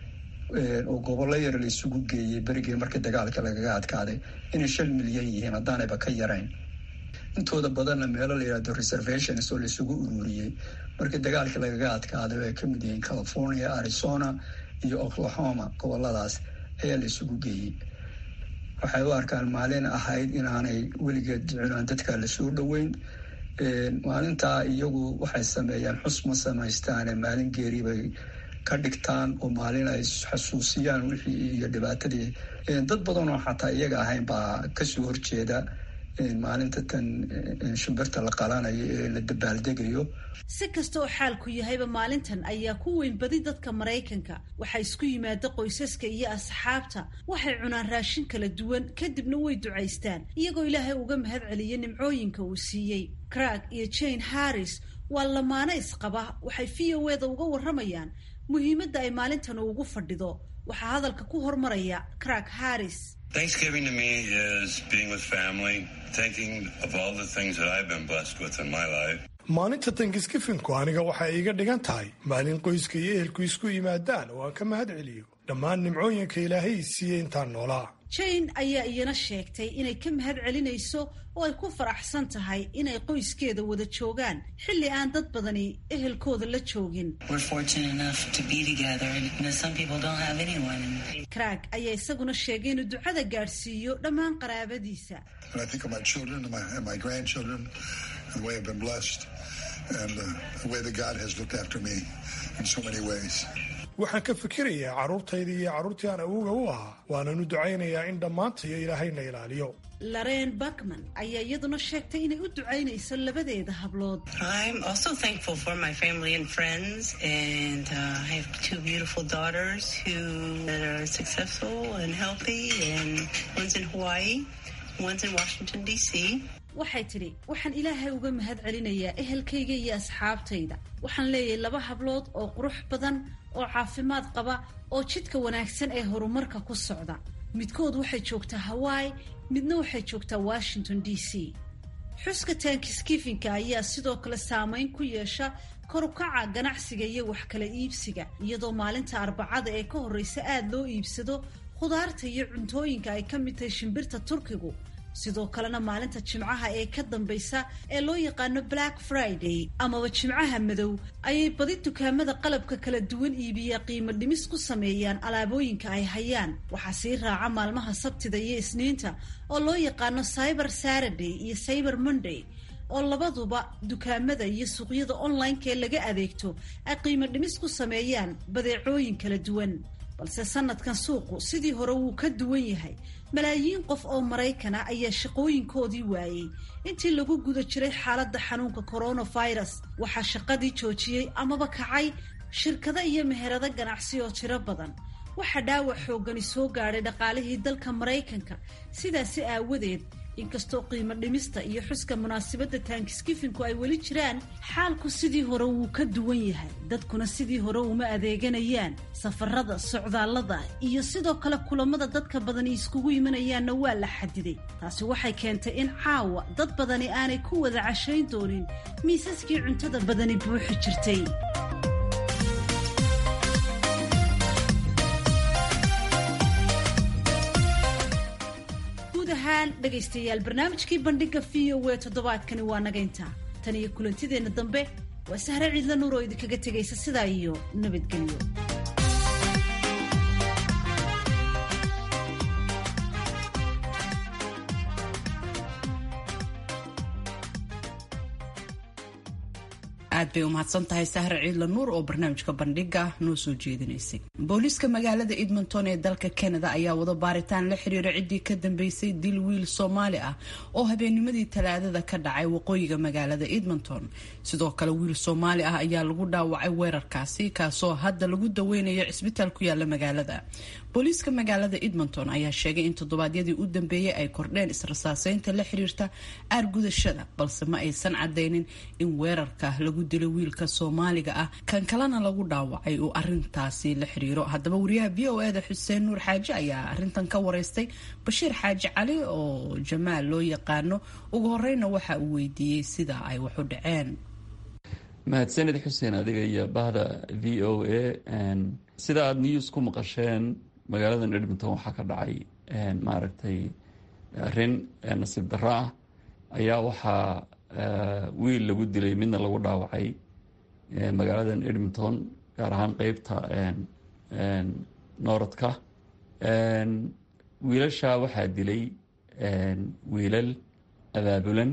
oo gobollo yar la isugu geeyey berigii markii dagaalka lagaga adkaaday inay 5 milyan yihiin haddaanayba ka yarayn. intooda badanna meelo la yidhahdo reservations oo la isugu ururiyey markii dagaalka lagaga adkaaday ay ka mid yihiin California, Arizona iyo Oklahoma. goboladaas ayaa la isugu geeyey. waxay u arkaan maalin ahayd inaanay weligeed jeclaan dadka lasoo dhoweyn. maalintaa iyagu waxay sameeyaan xus ma samaystaane maalin geeri bay ka dhigtaan oo maalin ay xasuusiyaan wixii iyo dhibaatadii. dad badan oo xataa iyaga ahayn baa kasoo horjeeda maalinta tan shimbirta la qalanayo ee la dabaaldegayo. si kasta oo xaalku yahayba maalintan ayaa ku weyn badi dadka Maraykanka. waxaa isku yimaada qoysaska iyo asxaabta, waxay cunaan raashin kala duwan, kadibna way ducaystaan iyagoo Ilaahay uga mahad celiya nimcooyinka uu siiyey. Craig iyo Jane Harris waa lamaane isqaba, waxay VOA-da uga waramayaan muhiimadda ay maalintan ugu fadhido. waxaa hadalka ku hormaraya Craig Harris. Thanksgiving to me is being with family, thinking of all the things that I've been blessed with in my life. maalinta Thanksgiving-ku aniga waxay iga dhigan tahay maalin qoyska iyo ehelku isku yimaadaan oo aan ka mahad celiyo dhammaan nimcooyinka Ilaahay siiyey intaan noolaa. Jane ayaa iyana sheegtay inay ka mahad celinayso oo ay ku faraxsan tahay inay qoyskeeda wada joogaan xilli aan dad badani ehelkooda la joogin. Craig ayaa isaguna sheegay inuu ducada gaadhsiiyo dhammaan qaraabadiisa. The way I've been blessed and the way that God has looked after me in so many ways. waxaan ka fikirayaa carruurtayda iyo carruurtii aan awowga u ahaa, waananu ducaynayaa in dhammaantayo Ilaahayna ilaaliyo. Lorraine Buckman ayaa iyaduna sheegtay inay u ducaynayso labadeeda hablood. I'm also thankful for my family and friends, and I have two beautiful daughters who are successful and healthy, and one's in Hawaii, one's in Washington D.C. waxay tidhi waxaan Ilaahay uga mahad celinayaa ehelkayga iyo asxaabtayda. waxaan leeyahay 2 hablood oo qurux badan oo caafimaad qaba oo jidka wanaagsan ee horumarka ku socda. midkood waxay joogtaa Hawaii, midna waxay joogtaa Washington D.C. xuska Thanksgiving-ka ayaa sidoo kale saameyn ku yeesha kor u kaca ganacsiga iyo wax kala iibsiga, iyadoo maalinta Arbacada ee ka horreysa aad loo iibsado khudaarta iyo cuntooyinka ay ka mid tahay shimbirta Turkigu. sidoo kalena maalinta Jimcaha ee ka dambaysa ee loo yaqaano Black Friday amaba Jimcaha madow ayay badi dukaamada qalabka kala duwan iibiya qiimo dhimis ku sameeyaan alaabooyinka ay hayaan. waxaa sii raaca maalmaha Sabtida iyo Isniinta oo loo yaqaano Cyber Saturday iyo Cyber Monday oo labaduba dukaamada iyo suuqyada online-ka ee laga adeegto ay qiimo dhimis ku sameeyaan badeecooyin kala duwan. balse sanadkan suuqu sidii hore wuu ka duwan yahay. malaayiin qof oo Maraykan ah ayaa shaqooyinkoodii waayay intii lagu guda jiray xaaladda xanuunka coronavirus. waxaa shaqadii joojiyey amaba kacay shirkado iyo meherado ganacsi oo tiro badan. waxaa dhaawac xoogani soo gaadhay dhaqaalihii dalka Maraykanka. sidaasi aawadeed inkastoo qiimo dhimista iyo xuska munaasabadda Thanksgiving-ku ay weli jiraan, xaalku sidii hore wuu ka duwan yahay. dadkuna sidii hore uma adeeganayaan. safarada, socdaallada iyo sidoo kale kulamada dadka badani iskugu imanayaanna waa la xadiday. taasi waxay keentay in caawa dad badani aanay ku wada cashayn doonin miisaskii cuntada badani buuxi jirtay. dhegaystayaal barnaamijkii bandhiga VOA toddobaadkani waa naga intaa. tan iyo kulantideenna dambe waa Sahre Ciidla Nuur oo idinkaga tegaysa sidaa iyo nabadgelyo. aad bay u mahadsan tahay Sahre Ciidla Nuur oo barnaamijka bandhiga noo soo jeedinaysay. booliiska magaalada Edmonton ee dalka Canada ayaa wada baaritaan la xiriira ciddii ka dambeysay dil wiil Soomaali ah oo habeennimadii Talaadada ka dhacay waqooyiga magaalada Edmonton. sidoo kale wiil Soomaali ah ayaa lagu dhaawacay weerarkaasi, kaasoo hadda lagu daweynayo cisbitaal ku yaala magaalada. booliiska magaalada Edmonton ayaa sheegay in toddobaadyadii u dambeeyay ay kordheen israsaaseynta la xiriirta aargudashada, balse ma aysan cadeynin in weerarka lagu dilay wiilka Soomaaliga ah kan kalena lagu dhaawacay uu arintaasi la xiriiro. haddaba wariyaha VOA-da Xuseen Nuur Xaaji ayaa arintan ka wareystay Bashiir Xaaji Cali oo Jamaal loo yaqaano. ugu horeyna waxa uu weydiiyey sida ay wax u dhaceen. mahadsanid Xuseen, adiga iyo bahda VOA. sida aad news ku maqasheen, magaalada Edmonton waxaa ka dhacay maaragtay arrin nasiib darro ah. ayaa waxaa wiil lagu dilay, midna lagu dhaawacay magaaladan Edmonton, gaar ahaan qeybta nooradka wiilasha waxaa dilay wiilal abaabulan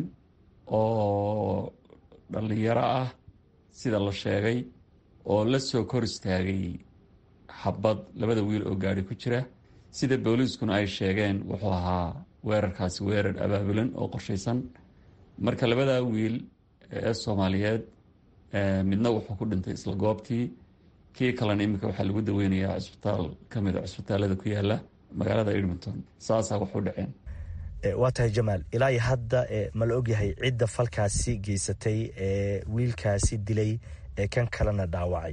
oo dhallinyaro ah sida la sheegay oo la soo kor istaagay xabad labada wiil oo gaari ku jira sida booliiskuna ay sheegeen wuxuu ahaa weerarkaasi weerar abaabulan oo qorshaysan marka labadaa wiil ee soomaaliyeed midna wuxuu ku dhintay isla goobtii kii kalena iminka waxaa lagu daweynayaa cisbitaal ka mid a cisbitaalada ku yaala magaalada Edmonton saasaa wax u dhaceen. waa tahay Jamaal ilaa iyo hadda ma la ogyahay cidda falkaasi geysatay wiilkaasi dilay kan kalena dhaawacay?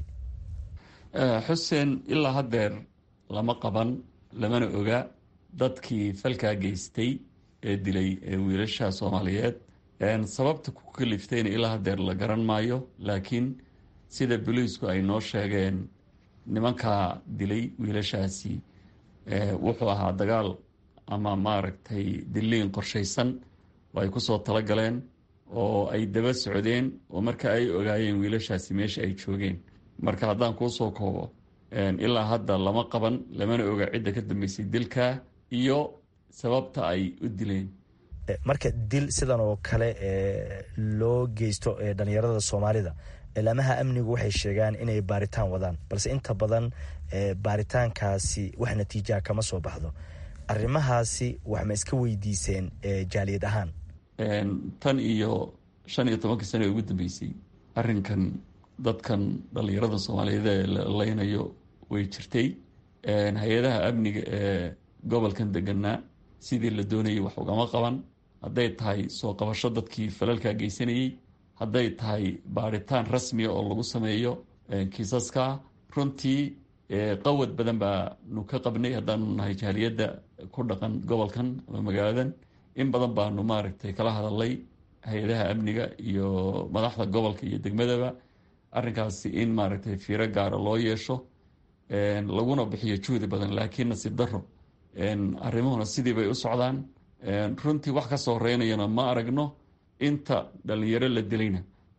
Xuseen ilaa haddeer lama qaban lamana oga dadkii falkaa geystay ee dilay wiilasha Soomaaliyeed sababta ku kaliftayna ilaa haddeer la garan maayo laakiin sida booliisku ay noo sheegeen nimankaa dilay wiilashaasi wuxuu ahaa dagaal ama maaragtay diliin qorshaysan oo ay kusoo talagaleen oo ay daba socdeen oo marka ay ogaayeen wiilashaasi meesha ay joogeen marka haddaan kuusoo koobo ilaa hadda lama qaban lamana oga cidda ka dambeysay dilka iyo sababta ay u dileen. marka dil sidan oo kale loo geysto dhalinyarada Soomaalida ilaamaha amnigu waxay sheegaan inay baaritaan wadaan balse inta badan baaritaankaasi wax natiijo kama soo baxdo. arrimahaasi wax ma iska weydiiseen jaaliyad ahaan? tan iyo 15 sano ugu dambeysay arrinkan dadkan dhalinyarada Soomaaliyeed ee la leynayo way jirtay hay-adaha amniga ee gobolkan deganaa sidii la doonayay wax ugama qaban hadday tahay soo qabasho dadkii falalkaa geysanayay hadday tahay baaritaan rasmiya oo lagu sameeyo kiisaska runtii qawad badan baanu ka qabnay haddaanu nahay jaaliyadda ku dhaqan gobolkan ama magaaladan in badan baanu maaragtay kala hadalay hay-adaha amniga iyo madaxda gobolka iyo degmadaba arrinkaasi in maaragtay fiiro gaara loo yeesho laguna bixiyo juhdi badan laakiin nasiib daro arrimuhuna sidii bay u socdaan runtii wax ka soo horeynayana ma aragno inta dhalinyaro la dilayna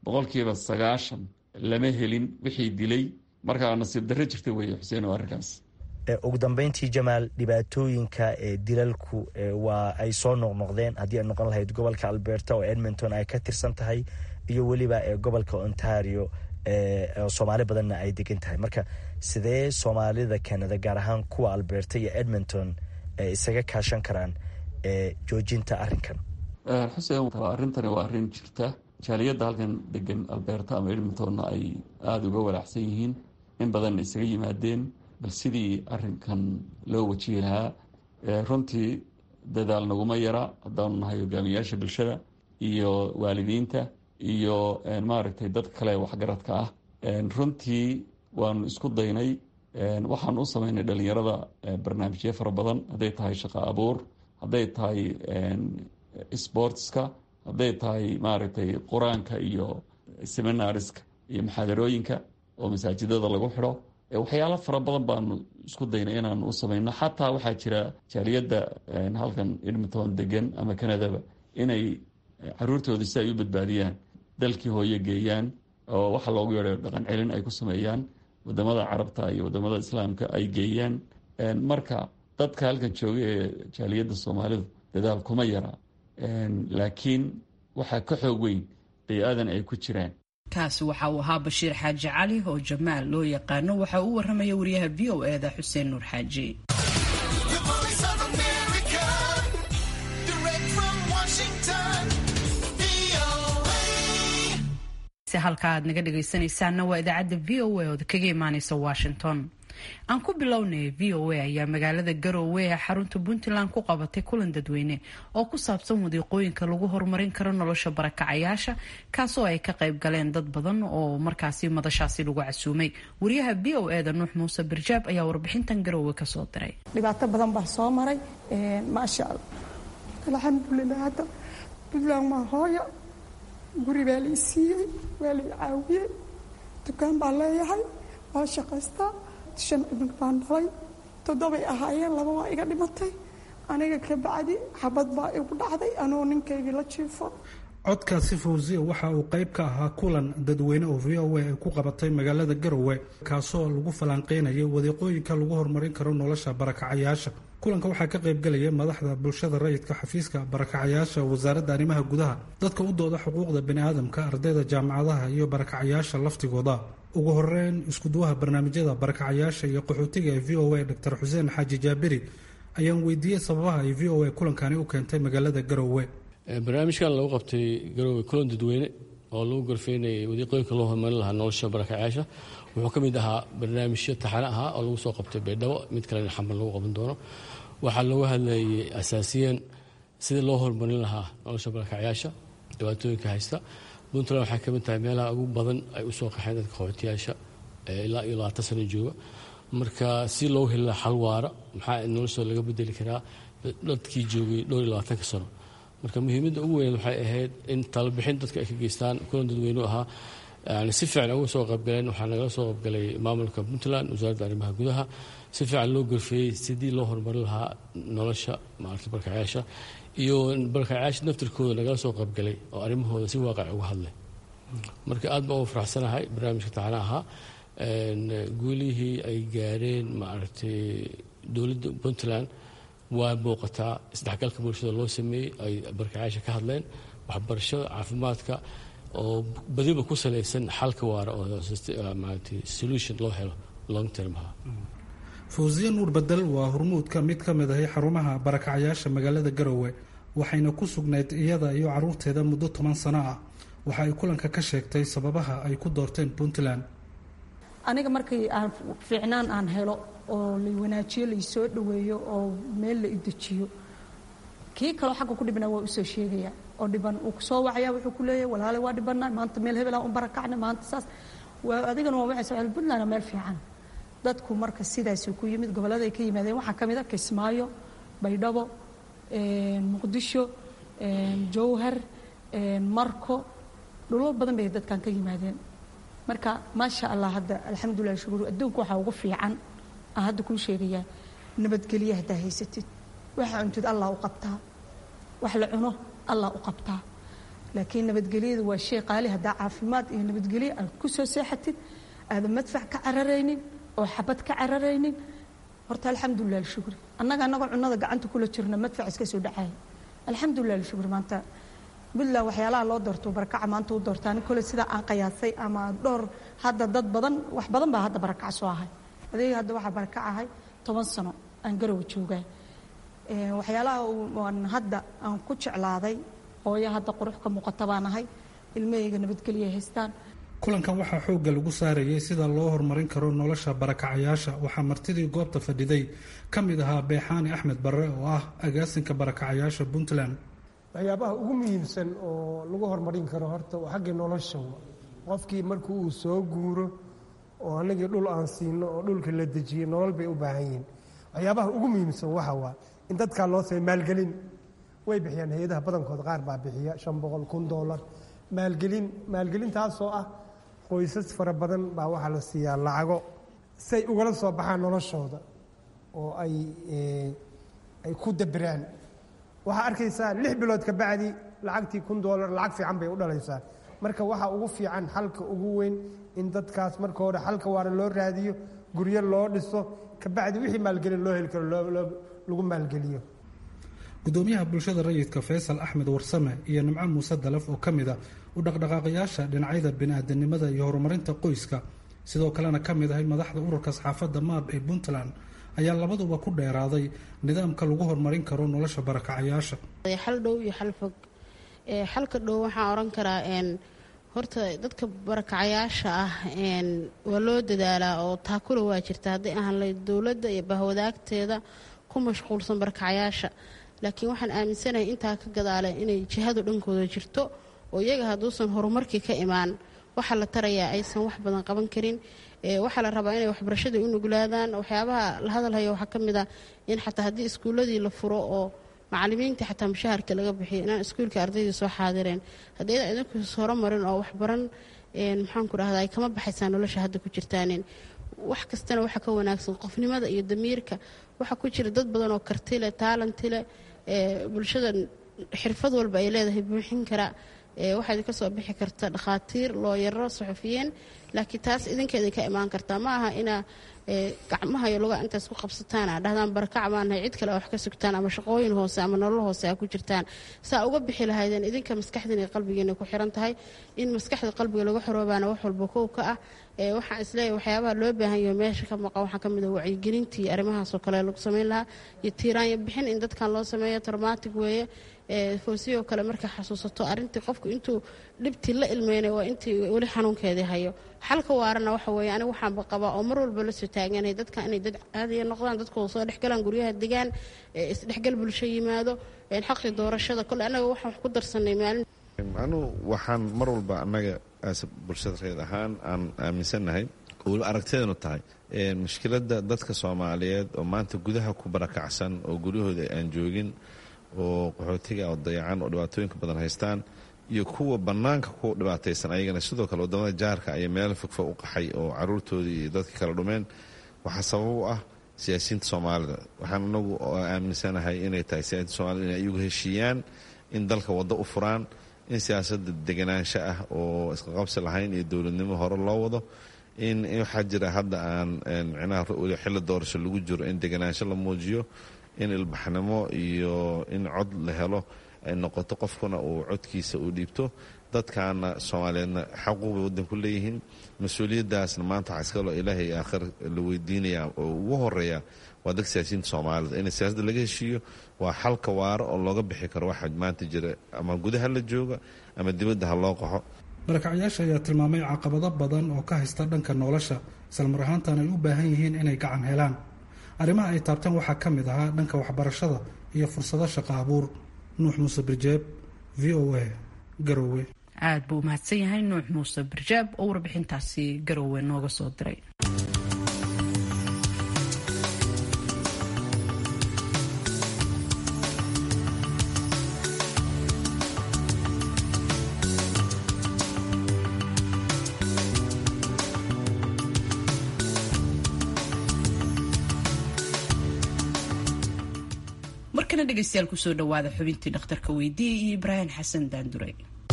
90% lama helin wixii dilay markaa nasiib darro jirta weeye Xuseen oo arrinkaas. ugu dambeyntii Jamaal dhibaatooyinka dilalku waa ay soo noqnoqdeen haddii ay noqon lahayd gobolka Alberta oo Edmonton ay ka tirsan tahay iyo weliba gobolka Ontario Soomaali badanna ay degan tahay marka sidee Soomaalida Canada gaar ahaan kuwa Alberta iyo Edmonton isaga kaashan karaan joojinta arrinkan? Xuseen arrintani waa arrin jirta jaaliyadda halkan degan Alberta ama Edmontonna ay aada uga walaacsan yihiin in badan isaga yimaadeen bal sidii arrinkan loo wajihi lahaa runtii dadaal naguma yara haddaanu nahay hogaamiyaasha bulshada iyo waalidiinta iyo maaragtay dad kale waxgaradka ah runtii waanu isku daynay waxaan u sameynay dhalinyarada barnaamijyo fara badan hadday tahay shaqo abuur hadday tahay sportska hadday tahay maaragtay qur-aanka iyo seminariska iyo muxaadarooyinka oo masaajidada lagu xidho waxyaalo fara badan baanu isku daynay inaanu u sameyno xataa waxaa jira jaaliyadda halkan Edmonton degan ama Canadaba inay caruurtooda si ay u badbaadiyaan dalkii hooyo geeyaan oo waxa loogu yeedho dhaqan celin ay ku sameeyaan wadamada carabta iyo wadamada islaamka ay geeyaan marka dadka halkan jooga ee jaaliyadda Soomaalidu dadaal kuma yara laakiin waxaa ka xoog weyn bey-aadan ay ku jiraan. kaasi waxa uu ahaa Bashiir Xaaji Cali oo Jamaal loo yaqaano waxa uu waramaya wariyaha VOA-da Xuseen Nuur Xaaji. halka aad naga dhagaysanaysaanna waa idaacadda VOA oo kaga imaaneysa Washington. aan ku bilownay VOA ayaa magaalada Garowe ee xarunta Puntland ku qabatay kulan dadweyne oo ku saabsan wadiiqooyinka lagu horumarin karo nolosha barakacayaasha kaasoo ay ka qayb galeen dad badan oo markaasi madashaasi lagu casuumay. wariyaha VOA-da Nuux Muuse Birjaab ayaa warbixintan Garowe ka soo diray. dhibaato badan baa soo maray maasha Allah alxamdulillaah hadda Puntland ma hooyo guri baa la siiyay waa la caawiyay dukaan baa leeyahay waa shaqaystaa 5 ibn baan dhalay 7 ahaayeen 2 waa iga dhimatay aniga ka bacdi xabad baa igu dhacday anoo ninkayga la jiifo codkaasi fawziya waxa uu qayb ka ahaa kulan dadweyne oo v o a ay ku qabatay magaalada garowe kaasoo lagu falanqeynayay wadiiqooyinka lagu horumarin karo nolosha barakacayaasha. kulanka waxaa ka qaybgelaya madaxda bulshada rayidka, xafiiska barakacayaasha, wasaaradda arrimaha gudaha, dadka u dooda xuquuqda bini'aadamka, ardayda jaamacadaha iyo barakacayaasha laftigooda. ugu horeyn iskuduwaha barnaamijyada barakacayaasha iyo qaxootiga ee v o a Dr. Xuseen Xaaji Jaabiri ayaan weydiiyey sababaha ay v o a kulankani u keentay magaalada garowe. barnaamijkan lagu qabtay garowe kulan dadweyne oo lagu gorfeynayay wadiiqooyinka loo horumarin lahaa nolosha barakacayaasha wuxuu ka mid ahaa barnaamijyo taxane ahaa oo lagu soo qabtay baydhabo, mid kalena xamar lagu qaban doono. waxaa looga hadlayay asaasiyan sidii loo horumarin lahaa nolosha barakacayaasha dhibaatooyinka haysta. puntland waxay ka mid tahay meelaha ugu badan ay u soo qaxeen dadka qaxootiyaasha ilaa iyo 20 sano jooga. marka si loo heli lahaa xal waara maxaa noloshooda laga bedeli karaa dadkii joogay dhowr iyo 20 sano. marka muhiimadda ugu weyn waxay ahayd in talabixin dadka ay ka geystaan. kulan dadweyne ahaa yani si fiican uga soo qaybgaleen. waxaa nagala soo qaybgalay maamulka puntland, wasaaradda arrimaha gudaha. si fiican loo gorfeeyey sidii loo horumarin lahaa nolosha maaragtay barakacayaasha iyo barakacayaasha naftirkooda nagala soo qaybgalay oo arrimahooda si waaqac uga hadlay. marka aad baan ugu faraxsanahay barnaamijka taxana ahaa guulihii ay gaareen maaragtay dowladda puntland waa muuqataa. isdhexgalka bulshada loo sameeyey ay barakacayaasha ka hadleen, waxbarashada, caafimaadka oo badiba ku salaysan xalka waara oo maaragtay solution loo helo long term ah. fawziya nuur badel waa hormuudka mid ka mid ahay xarumaha barakacayaasha magaalada garowe, waxayna ku sugnayd iyada iyo caruurteeda muddo 10 sano ah. waxa ay kulanka ka sheegtay sababaha ay ku doorteen puntland. aniga markii aan fiicnaan aan helo oo la wanaajiyo la soo dhaweeyo oo meel la idajiyo, kii kale xagga ku dhibna waa u soo sheegaya oo dhiban uu soo wacaya wuxuu ku leeyahay walaalo waa dhibanaa maanta meel hebel aan u barakacna maanta saas waa adigana waa waxay soo puntland meel fiican. dadku marka sidaas ku yimid gobolada ay ka yimaadeen waxaa kamid ah Kismaayo, Baydhabo, Muqdisho, Jowhar, Marko, dhulal badan bay dadkan ka yimaadeen. marka maasha Allah hadda alxamdulillah shukur adduunku waxa ugu fiican aan hadda ku sheegaya nabadgelyo hadaa haysatid waxa cuntid Allah u qabtaa, wax la cuno Allah u qabtaa. laakiin nabadgelyadu waa shay qaali hadaa caafimaad iyo nabadgelyo aad ku soo seexatid aad madfac ka cararaynin oo xabad ka cararaynin horta alxamdulillah shukur annaga cunada gacanta kula jirna madfac iska soo dhacay alxamdulillah shukur maanta bilaa waxyaalaha loo doorto barakaca maanta u doortaan kale sida aan qiyaasay ama dhowr hadda dad badan wax badan baa hadda barakac soo ahay adeega hadda waxa barakac ahay 10 sano aan garow joogay waxyaalaha aan hadda aan ku jeclaaday hooyo hadda qurux ka muuqata baan ahay ilmahayga nabadgelyo haystaan. kulankan waxaa xoogga lagu saarayay sida loo horumarin karo nolosha barakacayaasha. waxaa martidii goobta fadhiday ka mid ahaa Beexaani Axmed Barre oo ah agaasinka barakacayaasha puntland. waxyaabaha ugu muhiimsan oo lagu horumarin karo horta waa xagga nolosha. qofkii markuu uu soo guuro oo anagii dhul aan siino oo dhulka la dejiyo nolol bay u baahan yihiin. waxyaabaha ugu muhiimsan waxa waa in dadkaa loo sameeyo maalgelin. way bixiyaan hay-adaha badankooda qaar baa bixiya $500,000 maalgelintaasoo ah qoysas fara badan baa waxaa la siiyaa lacago say ugala soo baxaan noloshooda oo ay ku dabiraan. waxaa arkaysaa 6 bilood ka bacdi lacagtii $1,000 lacag fiican bay u dhalaysaa. marka waxa ugu fiican xalka ugu weyn in dadkaas marka hore xalka waara loo raadiyo, guryo loo dhiso, ka bacdi wixii maalgelin loo heli karo lagu maalgeliyo. gudoomiyaha bulshada rayidka Faysal Axmed Warsame iyo Nimco Muuse Dalaf oo kamid ah u dhaqdhaqaaqayaasha dhinacyada bini'aadanimada iyo horumarinta qoyska, sidoo kalena kamid ah madaxda ururka saxaafadda MAB ee puntland, ayaa labaduba ku dheeraaday nidaamka lagu horumarin karo nolosha barakacayaasha. xal dhow iyo xal fog. xalka dhow waxaan oran karaa horta dadka barakacayaasha ah waa loo dadaalaa oo taakula waa jirta hadday ahaan lahayd dowladda iyo bahwadaagteeda ku mashquulsan barakacayaasha. laakiin waxaan aaminsanahay intaa ka gadaale inay jihadu dhankooda jirto oo iyaga hadduusan horumarkii ka imaan waxaa la tarayaa aysan wax badan qaban karin. waxaa la rabaa inay waxbarashada u nuglaadaan. waxyaabaha la hadalhayo waxaa ka mid ah in xataa haddii iskuulladii la furo oo macallimiintii xataa mushaharka laga bixiyo inaan iskuulka ardaydii soo xaadireen haddii aydan idinkuis horumarin oo waxbaran maxaan ku dhahdaa ay kama baxaysaan nolosha hadda ku jirtaanin. wax kastana waxaa ka wanaagsan qofnimada iyo damiirka. waxaa ku jira dad badan oo karti leh, taalanti leh, bulshada xirfad walba ay leedahay buuxin kara. waxaad ka soo bixi karta dhakhaatiir looyaro suxufiyiin laakiin taas idinkeeda ka imaan kartaa ma aha inaa gacmaha iyo lugaa intaas ku qabsataan aa dhahdaan barakac baanahay cid kale wax ka sugtaan ama shaqooyin hoose ama nolol hoose aa ku jirtaan saa uga bixi lahaydeen idinka maskaxdiina iyo qalbigiina ku xiran tahay in maskaxda qalbiga lagu xoroobaana wax walba kow ka ah waxaan isleeyahay waxyaabaha loo baahan yahay meesha ka maqan waxaa ka mid ah wacyigelintii arrimahaasoo kale lagu samayn lahaa iyo tiiraanya bixin in dadkan loo sameeyo traumatic weeye foosiyoo kale markay xasuusato arrintii qofku intuu dhibtii la ilmeynay waa intii weli xanuunkeedii hayo xalka waarana waxa weeye aniga waxaanba qabaa oo mar walba la soo taaganay dadka inay dad caadiya noqdaan dadkooda soo dhexgalaan guryaha degaan isdhexgal bulsho yimaado xaqii doorashada kole annaga waxaan wax ku darsanay maalin anu waxaan mar walba annaga bulshada reed ahaan aan aaminsannahay oo aragtidanu tahay mushkiladda dadka soomaaliyeed oo maanta gudaha ku barakacsan oo guryahooda aan joogin oo qaxootiga oo dayacan oo dhibaatooyinka badan haystaan iyo kuwa bannaanka ku dhibaataysan ayagana sidoo kale waddamada jaarka ayaa meelo fogfog u qaxay oo caruurtoodii iyo dadka kala dhumeen waxaa sabab u ah siyaasiyiinta soomaalida waxaan anagu aaminsanahay inay tahay siyaasiyiinta soomaalida inay iyagu heshiiyaan in dalka waddo u furaan in siyaasadda deganaansho ah oo isqaqabsi lahayn iyo dowladnimo hore loo wado in waxaa jira hadda aan micnaha xilli doorasho lagu jiro in deganaansho la muujiyo in ilbaxnimo iyo in cod la helo ay noqoto qofkuna uu codkiisa uu dhiibto dadkaana soomaaliyeedna xaquuqbay waddanku leeyihiin mas-uuliyaddaasna maanta waxaa iskalo ilaahay aakhir la weydiinayaa oo ugu horeeya waa dadka siyaasiyiinta soomaalida in siyaasadda laga heshiiyo waa xalka waaro oo looga bixi karo waxaa maanta jira ama gudaha la jooga ama dibadda ha loo qaxo barakacyaasha ayaa tilmaamay caqabado badan oo ka haysta dhanka nolosha islamar ahaantan ay u baahan yihiin inay gacan helaan arrimaha ay taabtaan waxaa ka mid ahaa dhanka waxbarashada iyo fursado shaqo abuur nuux muuse birjeeb v o a garowe aad buu umahadsan yahay nuux muuse birjeeb oo warbixintaasi garowe nooga soo diray dhegeystayaal kusoo dhawaada xubintii dhakhtarka weydiiyey iyo ibraahim xasan daandure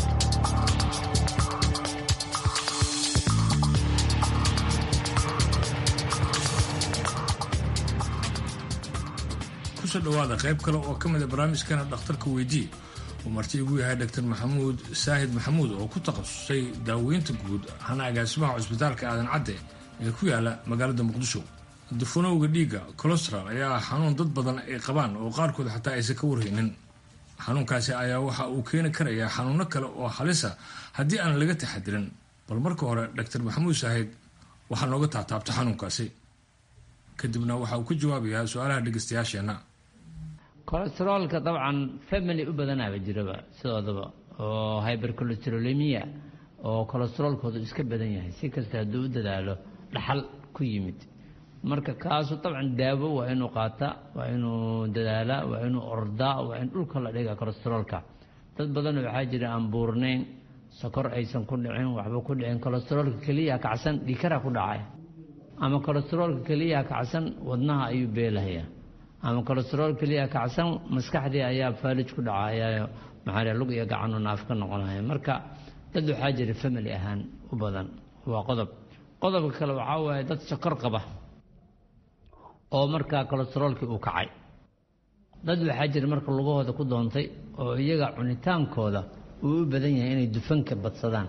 kusoo dhawaada qayb kale oo ka mid a barnaamijkana dhakhtarka weydiiye uu marti igu yahay dr maxamuud saahid maxamuud oo ku takhasusay daaweynta guud hana agaasimaha cusbitaalka aadan cadde ee ku yaala magaalada muqdisho dufanowga dhiigga colostral ayaa xanuun dad badan ay qabaan oo qaarkood xataa aysan ka warhaynin xanuunkaasi ayaa waxa uu keeni karayaa xanuuno kale oo halisa haddii aan laga taxadirin bal marka hore dr maxamuud saahid waxaa nooga taataabta xanuunkaasi kadibna waxa uu ka jawaabayaa su-aalaha dhegeystayaasheenna colestroolka dabcan family u badanaaba jiraba sidoodaba oo hybercolestrolemia oo colestroolkoodu iska badan yahay si kasta hadduu u dadaalo dhaxal ku yimid marka kaasu dabcan daawo waa inuu qaataa waa inuu dadaalaa waa inuu ordaa waa in dhulka la dhiga colestroolka dad badan waxaa jira aan buurnayn sokor aysan ku dhicin waxba ku dhicin colestroolka keliya kacsan dhiikara ku dhacay ama colestroolka keliya kacsan wadnaha ayuu beelahayaa ama colestrool keliya kacsan maskaxdii ayaa faalij ku dhacaya maxaa lug iyo gacanu naaf ka noqonaya marka dad waxaa jira family ahaan u badan waa qodobka kale waxaa waaye dad sokor qaba oo markaa colestroolkii uu kacay dad waxaa jira marka lugahooda ku doontay oo iyaga cunitaankooda uu u badan yahay inay dufanka badsadaan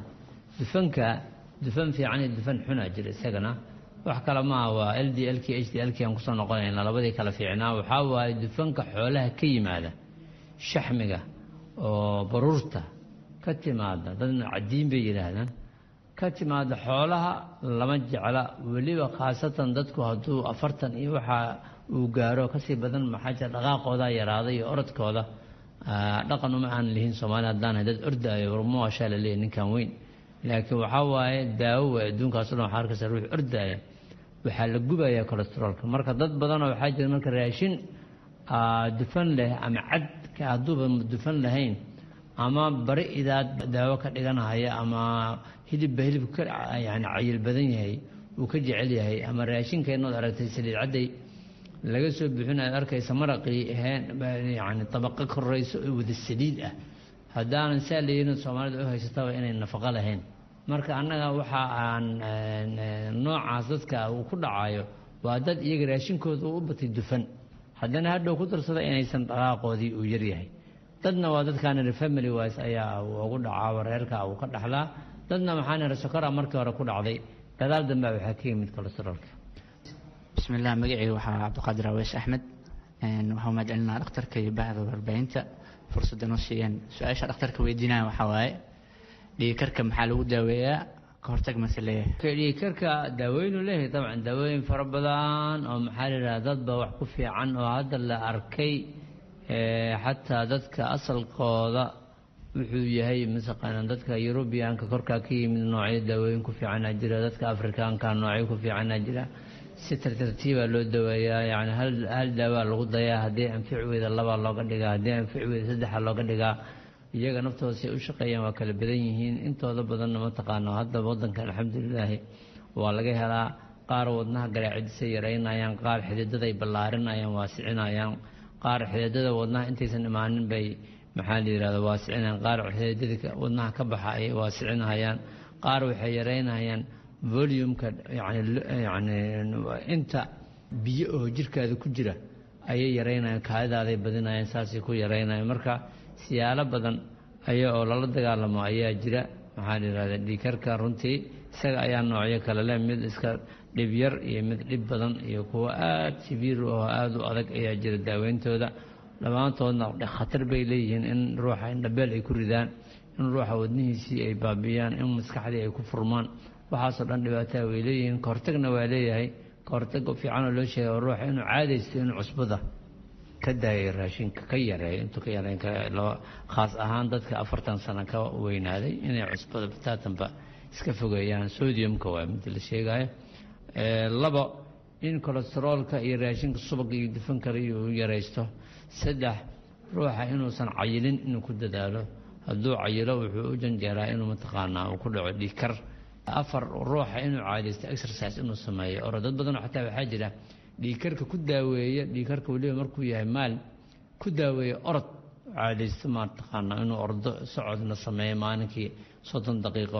dufan fiican iyo dufan xunaa jira isagana wax kale maaha waa LDLk HDLk aan kusoo noqonayna labadii kala fiicnaa waxaa waaye dufanka xoolaha ka yimaada shaxmiga oo baruurta ka timaada dadna cadiin bay yidhaahdaan ka timaada xoolaha lama jecla weliba khaasatan dadku hadduu 40 iyo waxa uu gaaro kasii badan maxaa jira dhaqaaqooda yaraaday iyo orodkooda dhaqan uma aan lihin Soomaali haddaan dad ordaayo warmo washa la leeyahay ninkan weyn laakiin waxaa waaye daawo adduunkaas oo dhan waxaa arkaysa ruux ordaaya waxaa la gubayaa kolestaroolka marka dad badan oo waxaa jira marka raashin dufan leh ama cadka hadduuba dufan lahayn ama bari idaad daawo ka dhiganahaya ama hilib ka yani cayil badan yahay uu ka jecel yahay ama raashinkeenood aragtay saliid cadday laga soo bixinayo arkaysa maraqii yani tabaqo korayso oo wada saliid ah haddaanan saa layidhin soomaalida u haysataba inay nafaqo lahayn. marka annaga waxa aan noocaas dadka uu ku dhacayo waa dad iyaga raashinkooda uu u batay dufan, haddana hadhow ku darsada inaysan dhaqaaqoodii uu yaryahay. dadna waa dadkaan family wise ayaa ugu dhacaa reerka uu ka dhaxlaa, dadna maxaan nira sokora markii hore ku dhacday gadaal dambe waxaa ka yimid kolestaroolka. bismillaah, magacayga waxaa cabdiqaadir aweys axmed. waxaan mahadcelinaa dhakhtarka iyo bahda warbaahinta fursadda noo siiyeen. su-aasha dhakhtarka weydiinaya waxaa waaye dhiigkarka maxaa lagu daaweeyaa, ka hortag mase leeyahay? dhiigkarka daaweynu leeyahay dabcan daawooyin fara badan oo maxaa la yidhaha dadba wax ku fiican oo hadda la arkay. xataa dadka asalkooda wuxuu yahay mataqaanaa dadka yurubiyaanka korkaa ka yimid noocyo daawooyin ku fiicanaa jira, dadka afrikaanka noocyo ku fiicanaa jira. si tartiibaa loo daweeyaa, yani hal daawaa lagu dayaa, haddii anfici weyda labaa looga dhigaa, haddii anfici weyda saddexa looga dhigaa. iyaga naftooda si ay u shaqeeyaan waa kala badan yihiin. intooda badanna mataqaano hadda wadanka alxamdulilaahi waa laga helaa. qaar wadnaha garaacidisay yaraynayaan, qaar xididaday ballaarinayaan, waasicinayaan, qaar xididada wadnaha intaysan imaanin bay maxaa la yidhahda waasicinayaan, qaar xididada wadnaha ka baxa ay waasicinayaan, qaar waxay yaraynayaan volumeka yani inta biyo oo jirkaada ku jira ayay yaraynayaan, kaadidaaday badinayaan, saasay ku yaraynayaan. marka siyaalo badan aya oo lala dagaalamo ayaa jira. maxaa la yidhahda dhiigkarka runtii isaga ayaa noocyo kale leh, mid iska dhib yar iyo mid dhib badan iyo kuwa aada sibiir oo aada u adag ayaa jira daaweyntooda. dhammaantoodna khatar bay leeyihiin in ruuxa indhabeel ay ku ridaan, in ruuxa wadnihiisii ay baabi'iyaan, in maskaxdii ay ku furmaan. waxaasoo dhan dhibaataa way leeyihiin. kahortagna waa leeyahay. kahortag fiicanoo loo sheega ruuxa inuu caadaysto inuu cusbada ka daayo, raashinka ka yareeyo, intuu ka yareyn khaas ahaan dadka 40 sano ka weynaaday inay cusbada bataatanba iska fogeeyaan. sodiumka waa mid la sheegayo. labo, in kolestaroolka iyo raashinka subagga iyo dufanka uu yaraysto. 3, ruuxa inuusan cayilin inuu ku dadaalo. hadduu cayilo wuxuu u janjeeraa inuu mataqaanaa uu ku dhaco dhiigkar. 4, ruuxa inuu caadaysto exercise inuu sameeyo. oro dad badan xataa waxaa jira dhiigkarka ku daaweeya, dhiigkarka weliba markuu yahay maal ku daaweeya orod caadaysto mataqaanaa inuu ordo socodna sameeyo maalinkii 30 daqiiqo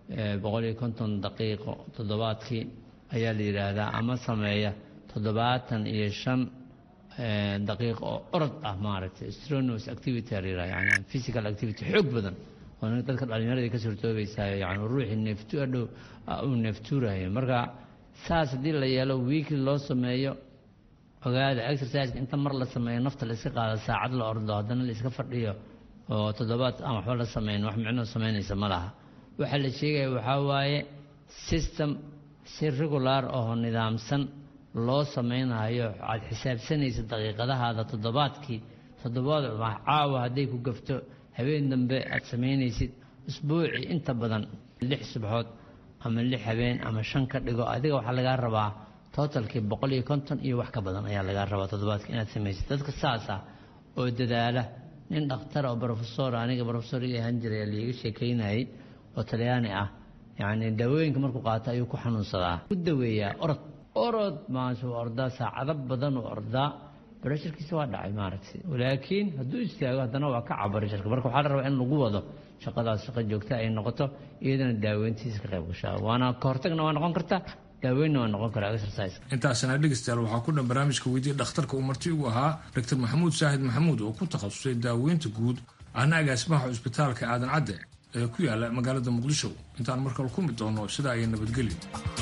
150 daqiiqo toddobaadkii ayaa la yidhaahdaa, ama sameeya 75 daqiiqo oo orod ah, maaragtay strenuous activity la yidhahda, yani physical activity xoog badan oo dadka dhalinyarada ka suurtoobaysaa, yani ruuxii uu neeftuurayo. marka saas haddii la yeelo weekly loo sameeyo, ogaada exerciseka inta mar la sameeyo nafta la iska qaado, saacad la ordo, haddana la iska fadhiyo oo toddobaad aan waxba la sameyn, wax micnoo samaynaysa ma laha. waxaa la sheegaya waxaa waaye system si regular oo nidaamsan loo samaynayo. aad xisaabsanaysa daqiiqadahaada toddobaadkii, caawa hadday ku gafto habeen dambe aad samaynaysid. usbuuci inta badan 6 subaxood ama 6 habeen ama 5 ka dhigo. adiga waxaa lagaa rabaa totalkii 150 iyo wax ka badan ayaa lagaa rabaa toddobaadkii inaad samaysid. dadka saasa oo dadaala, nin dhakhtar oo professor, aniga professor ii ahaan jiray liiga sheekaynayay oo talyaani ah, yani daawooyinka markuu qaato ayuu ku xanuunsadaa. ku daweeyaa orod maasuu ordaa, saacado badan uu ordaa, barasharkiisa waa dhacay maaragtay. laakiin hadduu istaago haddana waa ka cabarasharka. marka waxaa la rabaa in lagu wado shaqadaas shaqo joogta ay noqoto, iyadana daaweyntiisa ka qayb gashaa. waana kahortagna waa noqon kartaa, daaweynna waa noqon karaa exercise. intaasna dhegeystayaal waxaa ku dhan barnaamijka weydiiya dhakhtarka uu marti ugu ahaa Dr. Maxamuud Saahid Maxamuud oo ku takhasusay daaweynta guud ahna agaasimaha cusbitaalka aadan cadde ee ku yaala magaalada Muqdisho. intaan markale ku mid doono sidaa ay nabadgelyo.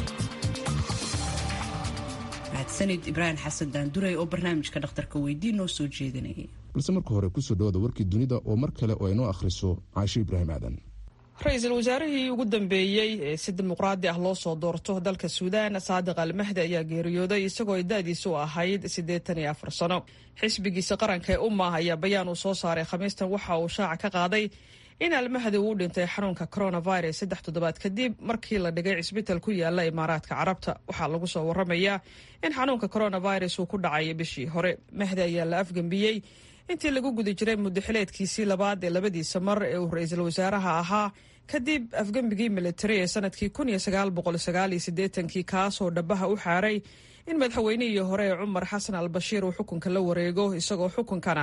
sanid Ibrahim Xasan Daanduray oo barnaamijka dhakhtarka weydiin noo soo jeedinayay. balse marka hore kusoo dhawaada warkii dunida oo mar kale oo inoo akhriso Caasho Ibraahim Aadan. ra-iisul wasaarihii ugu dambeeyey ee si dimuqraadi ah loo soo doorto dalka Suudaan, Saadiq Al-Mahdi, ayaa geeriyooday isagoo da'diisu ahayd 84 sano. xisbigiisa qaranka ee Ummah ayaa bayaan uu soo saaray Khamiistan waxa uu shaaca ka qaaday in Al-Mahdi uu dhintay xanuunka coronavirus 3 toddobaad kadib markii la dhigay cisbitaal ku yaala Imaaraadka Carabta. waxaa lagu soo waramayaa in xanuunka coronavirus uu ku dhacay bishii hore. Mahdi ayaa la afgambiyey intii lagu guda jiray muddaxileedkiisii labaad ee labadiisa mar ee uu ra-iisul wasaaraha ahaa kadib afgambigii militari ee sanadkii 1989 kaasoo dhabaha u xaaray in madaxweynihii hore ee Cumar Xasan al-Bashiir uu xukunka la wareego, isagoo xukunkana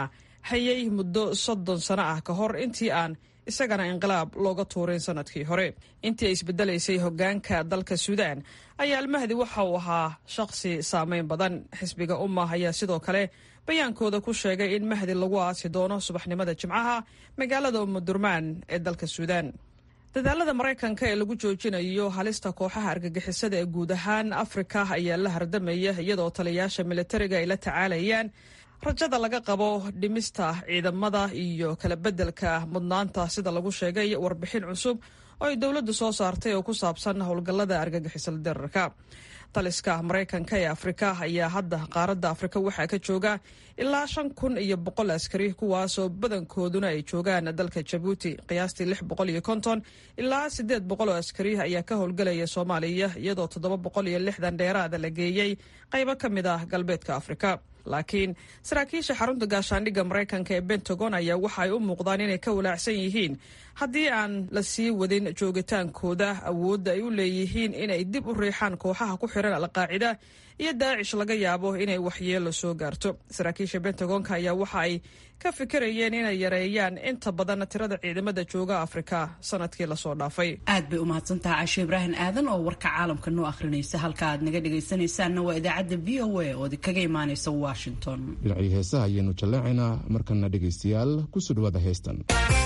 hayay muddo 30 sano ah ka hor intii aan isagana inqilaab looga tuurin sanadkii hore. Intii ay isbedelaysay hoggaanka dalka Suudaan ayaa almahdi waxa uu ahaa shaqsi saameyn badan. Xisbiga Ummah ayaa sidoo kale bayaankooda ku sheegay in mahdi lagu aasi doono subaxnimada Jimcaha magaalada Umudurmaan ee dalka Suudaan. dadaalada Mareykanka ee lagu joojinayo halista kooxaha argagixisada ee guud ahaan Afrika ayaa la hardamaya iyadoo taliyayaasha militariga ay la tacaalayaan rajada laga qabo dhimista ciidamada iyo kala bedelka mudnaanta sida lagu sheegay warbixin cusub oo ay dowladdu soo saartay oo ku saabsan howlgallada argagixisada dirarka. taliska Mareykanka ee Afrika ayaa hadda qaaradda Afrika waxaa ka jooga ilaa 5,100 askari kuwaasoo badankooduna ay joogaan dalka Djibouti. qiyaastii 650 ilaa 800 oo askari ayaa ka howlgalaya Soomaaliya iyadoo 760 dheeraada la geeyey qaybo ka mid ah galbeedka Afrika. laakiin saraakiisha xarunta gaashaandhigga Mareykanka ee Pentagon ayaa waxa ay u muuqdaan inay ka walaacsan yihiin haddii aan la sii wadin joogitaankooda awoodda ay u leeyihiin inay dib u riixaan kooxaha ku xiran Al-Qaacida iyo Daacish laga yaabo inay waxyeelo soo gaarto. saraakiisha Pentagonka ayaa waxa ay ka fikirayeen inay yareeyaan inta badan tirada ciidamada jooga Afrika sanadkii la soo dhaafay. aad bay u mahadsantahay Cashe Ibraahin Aadan oo warka caalamka noo akhrinaysa. halka aad naga dhagaysanaysaanna waa idaacadda VOA oo kaga imaanaysa Washington. dhinacii heesaha ayaanu jallaacaynaa markana dhegaystayaal ku soo dhawaada heestan.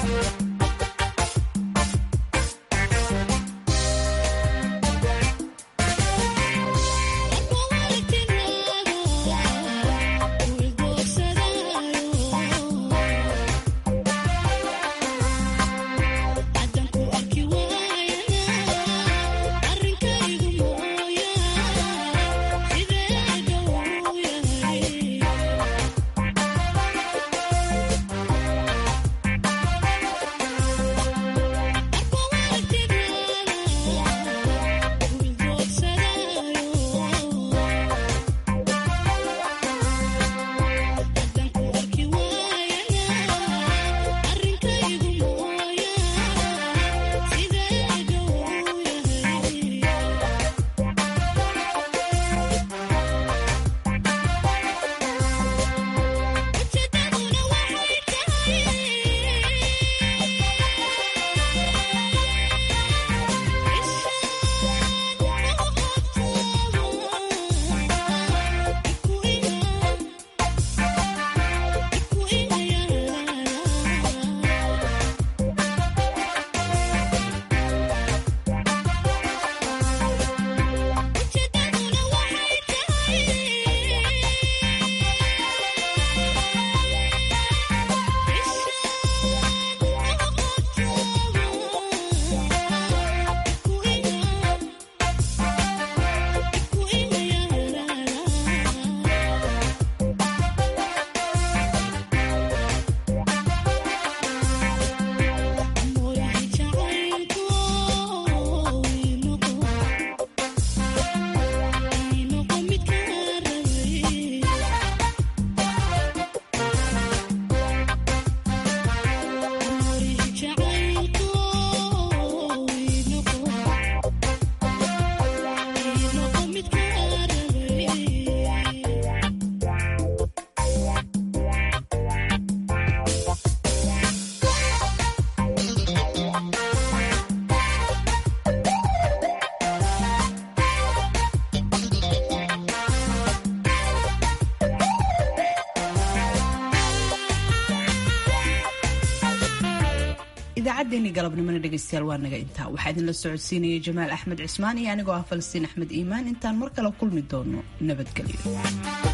idaacaddeenii galabnimona dhegaystayaal waa naga intaa. waxaa idinla socodsiinayay Jamaal Axmed Cismaan iyo anigoo ah Falastiin Axmed Iimaan. intaan mar kale kulmi doono nabadgelyo.